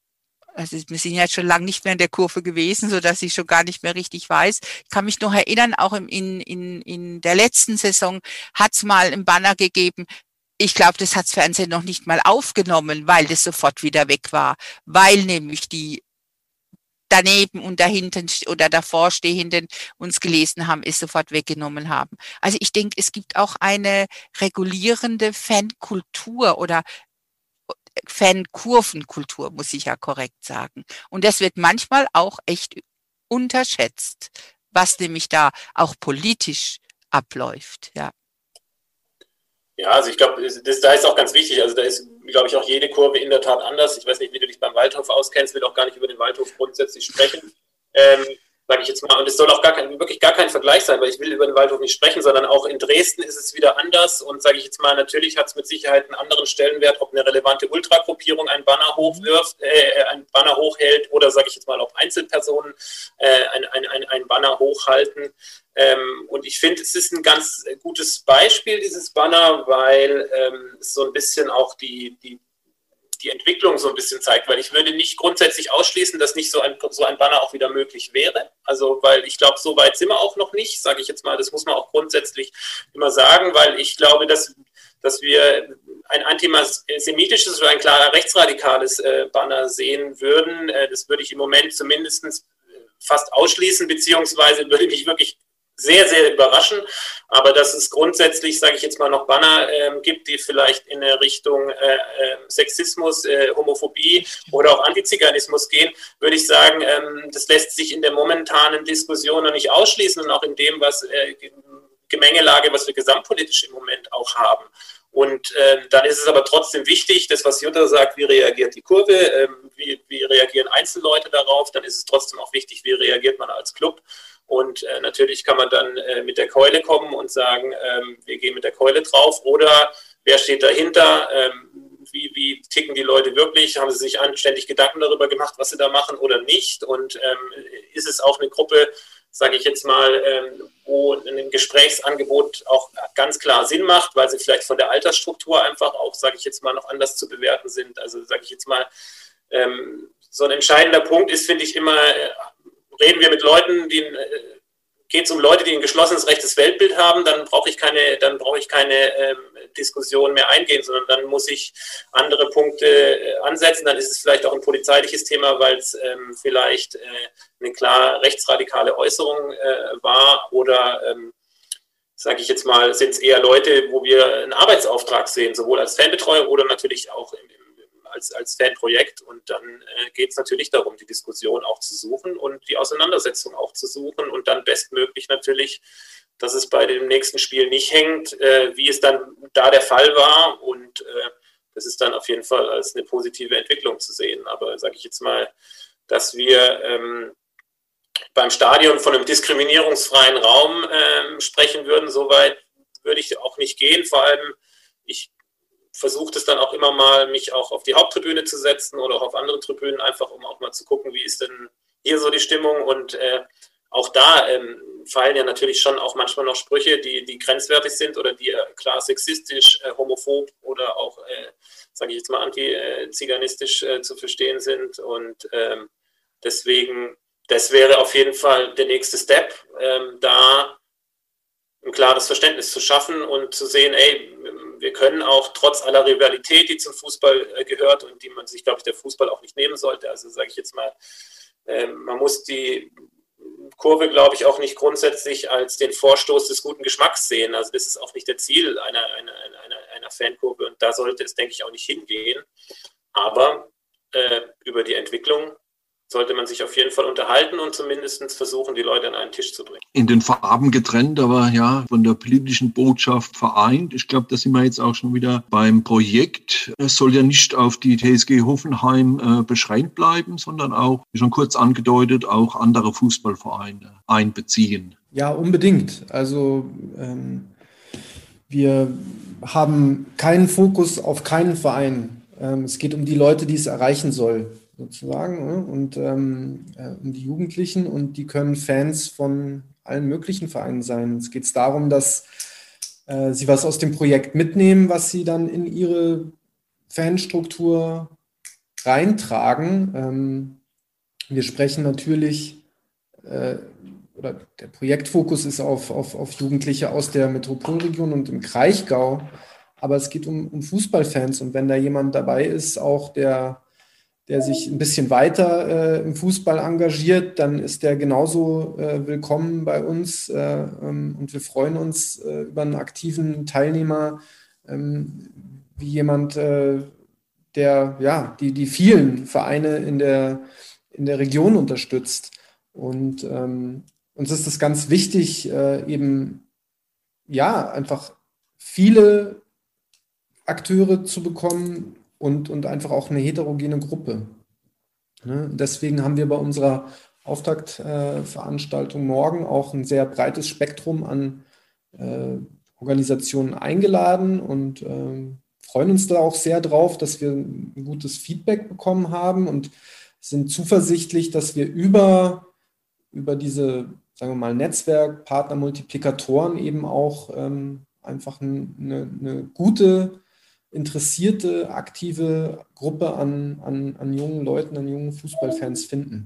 also wir sind ja schon lange nicht mehr in der Kurve gewesen, so dass ich schon gar nicht mehr richtig weiß. Ich kann mich noch erinnern, auch im, in, in, in der letzten Saison hat es mal einen Banner gegeben. Ich glaube, das hat das Fernsehen noch nicht mal aufgenommen, weil das sofort wieder weg war, weil nämlich die daneben und dahinten oder davor Stehenden uns gelesen haben, es sofort weggenommen haben. Also ich denke, es gibt auch eine regulierende Fankultur oder Fankurvenkultur, muss ich ja korrekt sagen. Und das wird manchmal auch echt unterschätzt, was nämlich da auch politisch abläuft, ja. Ja, also ich glaube, das, da ist auch ganz wichtig, also da ist, glaube ich, auch jede Kurve in der Tat anders. Ich weiß nicht, wie du dich beim Waldhof auskennst, will auch gar nicht über den Waldhof grundsätzlich sprechen, ähm, sage ich jetzt mal. Und es soll auch gar kein, wirklich gar kein Vergleich sein, weil ich will über den Waldhof nicht sprechen, sondern auch in Dresden ist es wieder anders. Und sage ich jetzt mal, natürlich hat es mit Sicherheit einen anderen Stellenwert, ob eine relevante Ultragruppierung ein Banner hochwirft, äh, ein Banner hochhält oder, sage ich jetzt mal, ob Einzelpersonen äh, ein, ein, ein, ein Banner hochhalten. Ähm, und ich finde, es ist ein ganz gutes Beispiel, dieses Banner, weil ähm, es so ein bisschen auch die, die, die Entwicklung so ein bisschen zeigt, weil ich würde nicht grundsätzlich ausschließen, dass nicht so ein, so ein Banner auch wieder möglich wäre. Also, weil ich glaube, so weit sind wir auch noch nicht, sage ich jetzt mal, das muss man auch grundsätzlich immer sagen, weil ich glaube, dass, dass wir ein antisemitisches oder ein klar rechtsradikales äh, Banner sehen würden. Äh, das würde ich im Moment zumindest fast ausschließen, beziehungsweise würde mich wirklich sehr, sehr überraschen, aber dass es grundsätzlich, sage ich jetzt mal, noch Banner äh, gibt, die vielleicht in der Richtung äh, äh, Sexismus, äh, Homophobie oder auch Antiziganismus gehen, würde ich sagen, ähm, das lässt sich in der momentanen Diskussion noch nicht ausschließen und auch in dem, was äh, Gemengelage, was wir gesamtpolitisch im Moment auch haben. Und äh, dann ist es aber trotzdem wichtig, das, was Jutta sagt, wie reagiert die Kurve, äh, wie, wie reagieren Einzelleute darauf, dann ist es trotzdem auch wichtig, wie reagiert man als Club. Und äh, natürlich kann man dann äh, mit der Keule kommen und sagen, ähm, wir gehen mit der Keule drauf. Oder wer steht dahinter? Ähm, wie, wie ticken die Leute wirklich? Haben sie sich anständig Gedanken darüber gemacht, was sie da machen oder nicht? Und ähm, ist es auch eine Gruppe, sage ich jetzt mal, ähm, wo ein Gesprächsangebot auch ganz klar Sinn macht, weil sie vielleicht von der Altersstruktur einfach auch, sage ich jetzt mal, noch anders zu bewerten sind. Also sage ich jetzt mal, ähm, so ein entscheidender Punkt ist, finde ich immer, äh, reden wir mit Leuten, die äh, geht es um Leute, die ein geschlossenes rechtes Weltbild haben, dann brauche ich keine, dann brauche ich keine ähm, Diskussion mehr eingehen, sondern dann muss ich andere Punkte äh, ansetzen. Dann ist es vielleicht auch ein polizeiliches Thema, weil es ähm, vielleicht äh, eine klar rechtsradikale Äußerung äh, war oder ähm, sage ich jetzt mal, sind es eher Leute, wo wir einen Arbeitsauftrag sehen, sowohl als Fanbetreuer oder natürlich auch im, im, als, als Fanprojekt. Und dann äh, geht es natürlich darum, die Diskussion auch zu suchen und die Auseinandersetzung auch zu suchen und dann bestmöglich natürlich, dass es bei dem nächsten Spiel nicht hängt, äh, wie es dann da der Fall war. Und äh, das ist dann auf jeden Fall als eine positive Entwicklung zu sehen. Aber sage ich jetzt mal, dass wir ähm, beim Stadion von einem diskriminierungsfreien Raum ähm, sprechen würden, soweit würde ich auch nicht gehen. Vor allem, ich versuche das dann auch immer mal, mich auch auf die Haupttribüne zu setzen oder auch auf andere Tribünen, einfach um auch mal zu gucken, wie ist denn hier so die Stimmung. Und äh, auch da ähm, fallen ja natürlich schon auch manchmal noch Sprüche, die, die grenzwertig sind oder die äh, klar sexistisch, äh, homophob oder auch, äh, sage ich jetzt mal, anti-ziganistisch äh, zu verstehen sind. Und ähm, deswegen, das wäre auf jeden Fall der nächste Step, ähm, da ein klares Verständnis zu schaffen und zu sehen, ey, wir können auch trotz aller Rivalität, die zum Fußball äh, gehört und die man sich, glaube ich, der Fußball auch nicht nehmen sollte, also sage ich jetzt mal, äh, man muss die Kurve, glaube ich, auch nicht grundsätzlich als den Vorstoß des guten Geschmacks sehen. Also das ist auch nicht der Ziel einer, einer, einer, einer Fankurve und da sollte es, denke ich, auch nicht hingehen. Aber äh, über die Entwicklung sollte man sich auf jeden Fall unterhalten und zumindest versuchen, die Leute an einen Tisch zu bringen. In den Farben getrennt, aber ja, von der politischen Botschaft vereint. Ich glaube, da sind wir jetzt auch schon wieder beim Projekt. Es soll ja nicht auf die T S G Hoffenheim äh, beschränkt bleiben, sondern auch, wie schon kurz angedeutet, auch andere Fußballvereine einbeziehen. Ja, unbedingt. Also ähm, wir haben keinen Fokus auf keinen Verein. Ähm, es geht um die Leute, die es erreichen soll, sozusagen, ne? Und ähm, äh, um die Jugendlichen, und die können Fans von allen möglichen Vereinen sein. Es geht darum, dass äh, sie was aus dem Projekt mitnehmen, was sie dann in ihre Fanstruktur reintragen. Ähm, wir sprechen natürlich, äh, oder der Projektfokus ist auf, auf, auf Jugendliche aus der Metropolregion und im Kraichgau, aber es geht um, um Fußballfans, und wenn da jemand dabei ist, auch der der sich ein bisschen weiter äh, im Fußball engagiert, dann ist der genauso äh, willkommen bei uns, äh, ähm, und wir freuen uns äh, über einen aktiven Teilnehmer, ähm, wie jemand, äh, der ja die, die vielen Vereine in der, in der Region unterstützt. Und ähm, uns ist es ganz wichtig, äh, eben ja einfach viele Akteure zu bekommen, Und, und einfach auch eine heterogene Gruppe. Ne? Deswegen haben wir bei unserer Auftaktveranstaltung äh, morgen auch ein sehr breites Spektrum an äh, Organisationen eingeladen und äh, freuen uns da auch sehr drauf, dass wir ein gutes Feedback bekommen haben und sind zuversichtlich, dass wir über, über diese, sagen wir mal, Netzwerkpartner, Multiplikatoren eben auch ähm, einfach eine, eine gute, interessierte, aktive Gruppe an, an, an jungen Leuten, an jungen Fußballfans finden.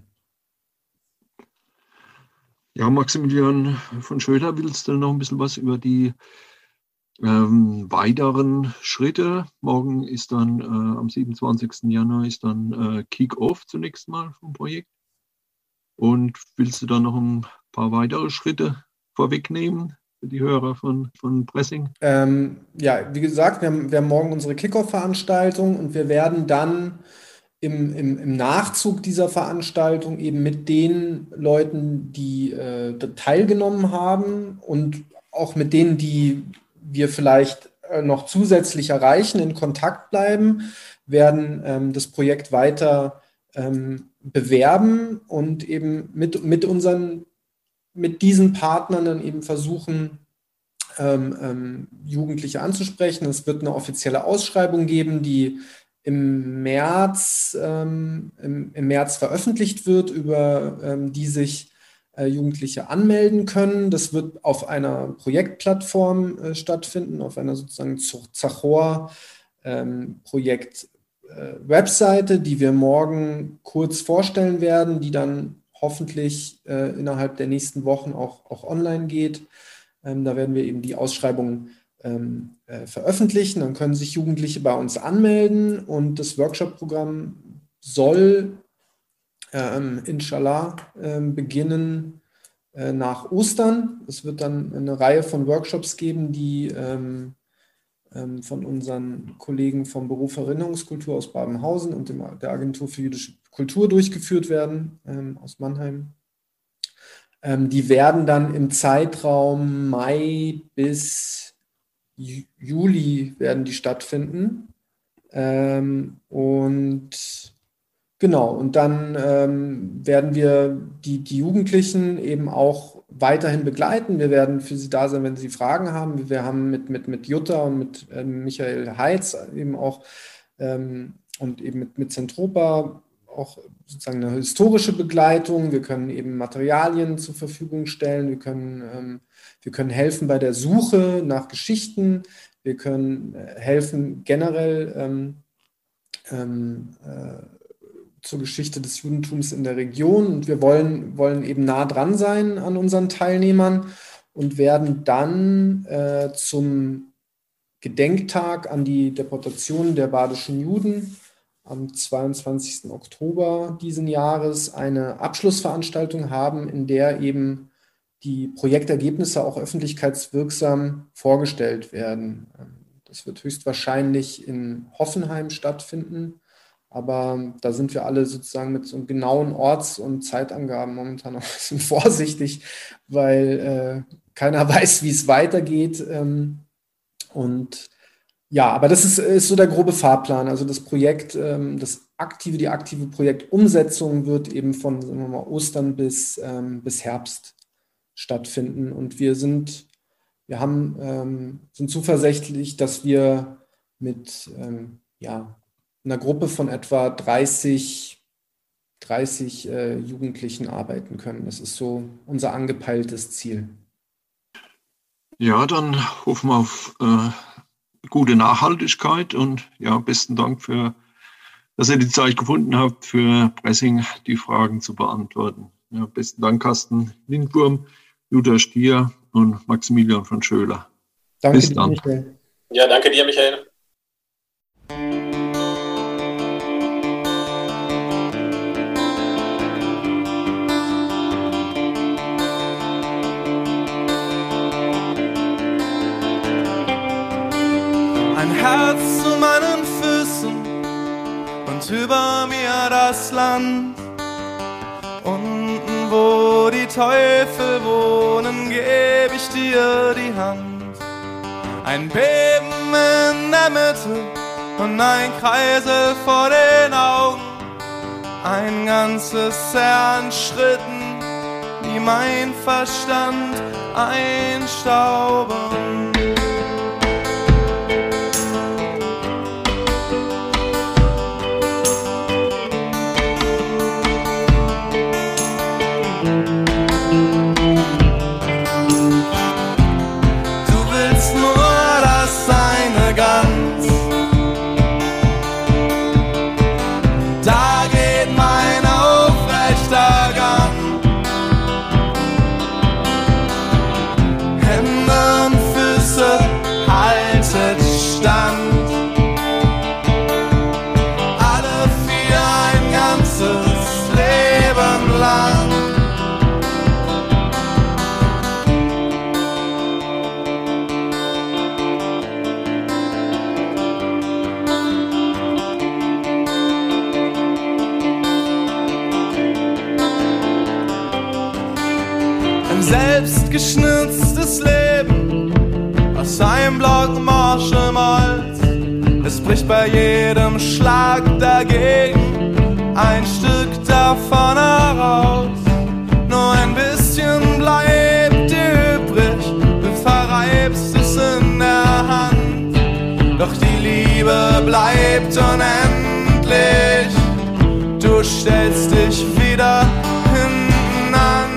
Ja, Maximilian von Schröder, willst du noch ein bisschen was über die ähm, weiteren Schritte? Morgen ist dann äh, am siebenundzwanzigsten Januar ist dann äh, Kick-Off zunächst mal vom Projekt. Und willst du da noch ein paar weitere Schritte vorwegnehmen für die Hörer von, von Pressing? Ähm, ja, wie gesagt, wir haben, wir haben morgen unsere Kickoff-Veranstaltung und wir werden dann im, im, im Nachzug dieser Veranstaltung eben mit den Leuten, die äh, teilgenommen haben und auch mit denen, die wir vielleicht äh, noch zusätzlich erreichen, in Kontakt bleiben, werden ähm, das Projekt weiter ähm, bewerben und eben mit, mit unseren mit diesen Partnern dann eben versuchen, ähm, ähm, Jugendliche anzusprechen. Es wird eine offizielle Ausschreibung geben, die im März, ähm, im, im März veröffentlicht wird, über ähm, die sich äh, Jugendliche anmelden können. Das wird auf einer Projektplattform äh, stattfinden, auf einer sozusagen Zachor ähm, Projekt äh, Webseite, die wir morgen kurz vorstellen werden, die dann hoffentlich äh, innerhalb der nächsten Wochen auch, auch online geht. Ähm, da werden wir eben die Ausschreibung ähm, äh, veröffentlichen. Dann können sich Jugendliche bei uns anmelden und das Workshop-Programm soll ähm, inshallah ähm, beginnen äh, nach Ostern. Es wird dann eine Reihe von Workshops geben, die ähm, ähm, von unseren Kollegen vom Beruf Erinnerungskultur aus Babenhausen und dem, der Agentur für jüdische Kultur durchgeführt werden, ähm, aus Mannheim. Ähm, die werden dann im Zeitraum Mai bis Ju- Juli werden die stattfinden. Ähm, und Genau, und dann ähm, werden wir die, die Jugendlichen eben auch weiterhin begleiten. Wir werden für sie da sein, wenn sie Fragen haben. Wir haben mit, mit, mit Jutta und mit ähm, Michael Heitz eben auch ähm, und eben mit, mit Zentropa auch sozusagen eine historische Begleitung. Wir können eben Materialien zur Verfügung stellen. Wir können, ähm, wir können helfen bei der Suche nach Geschichten. Wir können äh, helfen generell ähm, ähm, äh, zur Geschichte des Judentums in der Region. Und wir wollen, wollen eben nah dran sein an unseren Teilnehmern und werden dann äh, zum Gedenktag an die Deportation der badischen Juden am zweiundzwanzigsten Oktober diesen Jahres eine Abschlussveranstaltung haben, in der eben die Projektergebnisse auch öffentlichkeitswirksam vorgestellt werden. Das wird höchstwahrscheinlich in Hoffenheim stattfinden, aber da sind wir alle sozusagen mit so genauen Orts- und Zeitangaben momentan noch ein bisschen vorsichtig, weil äh, keiner weiß, wie es weitergeht. Ähm, und ja, aber das ist, ist so der grobe Fahrplan. Also das Projekt, ähm, das aktive, die aktive Projektumsetzung wird eben von, sagen wir mal, Ostern bis, ähm, bis Herbst stattfinden. Und wir sind, wir haben, ähm, sind zuversichtlich, dass wir mit ähm, ja, einer Gruppe von etwa dreißig, dreißig äh, Jugendlichen arbeiten können. Das ist so unser angepeiltes Ziel. Ja, dann hoffen wir auf äh, gute Nachhaltigkeit und ja, besten Dank für, dass ihr die Zeit gefunden habt, für Pressing die Fragen zu beantworten. Ja, besten Dank, Carsten Lindwurm, Jutta Stier und Maximilian von Schöler. Danke Bis dir, dann. Michael. Ja, danke dir, Michael. Ein Herz zu meinen Füßen und über mir das Land. Unten, wo die Teufel wohnen, geb ich dir die Hand. Ein Beben in der Mitte und ein Kreisel vor den Augen. Ein ganzes Heer an Schritten, die mein Verstand einstauben. Selbstgeschnitztes Leben aus einem Block Marshmallows. Es bricht bei jedem Schlag dagegen ein Stück davon heraus. Nur ein bisschen bleibt dir übrig, du verreibst es in der Hand. Doch die Liebe bleibt unendlich, du stellst dich wieder hinten an.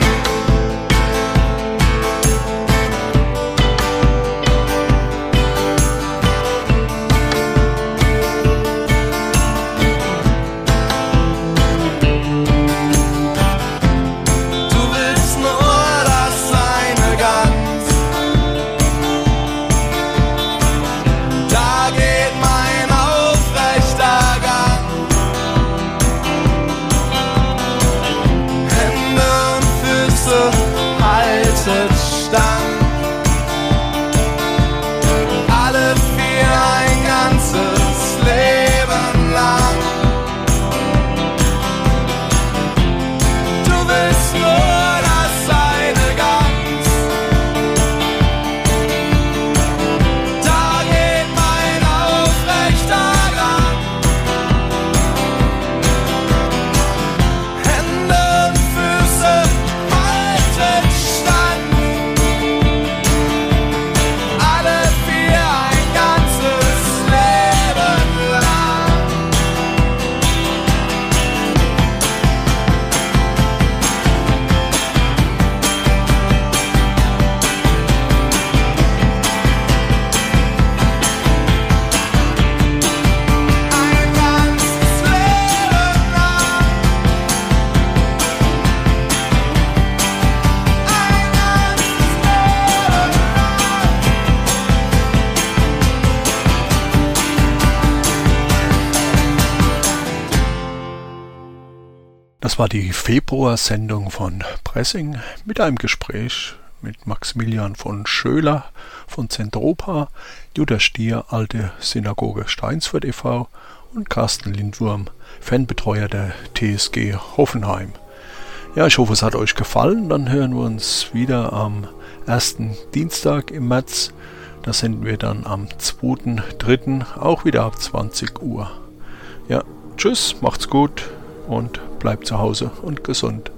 Das war die Februarsendung von Pressing mit einem Gespräch mit Maximilian von Schöler von Zentropa, Jutta Stier, Alte Synagoge Steinsfurt e V und Carsten Lindwurm, Fanbetreuer der T S G Hoffenheim. Ja, ich hoffe, es hat euch gefallen. Dann hören wir uns wieder am ersten Dienstag im März. Da senden wir dann am zweiten dritten auch wieder ab zwanzig Uhr. Ja, tschüss, macht's gut und bleibt zu Hause und gesund.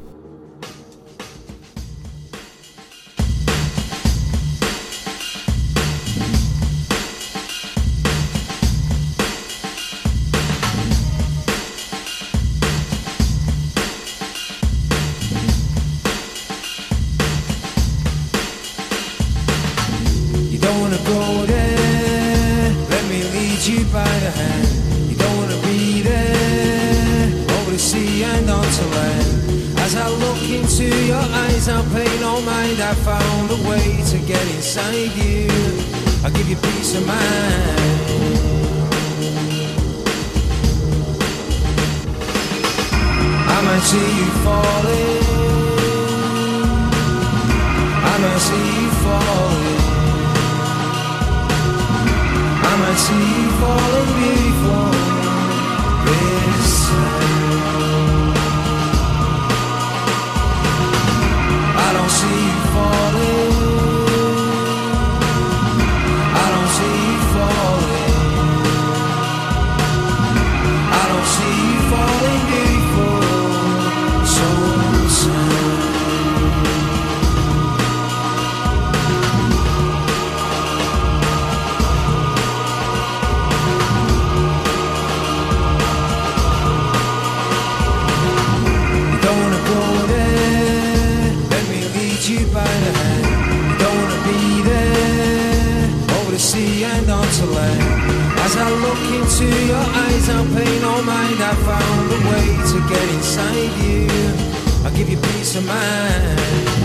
I found a way to get inside you. I'll give you peace of mind. I might see you falling. I might see you falling. I might see you falling before this time. I don't see you falling. I don't see you falling. I don't see you falling before so time. You don't wanna go there. Let me lead you by the hand. You don't wanna be there. Over the sea and onto land. As I look into your eyes, I'll pay no mind. I found a way to get inside you. I'll give you peace of mind.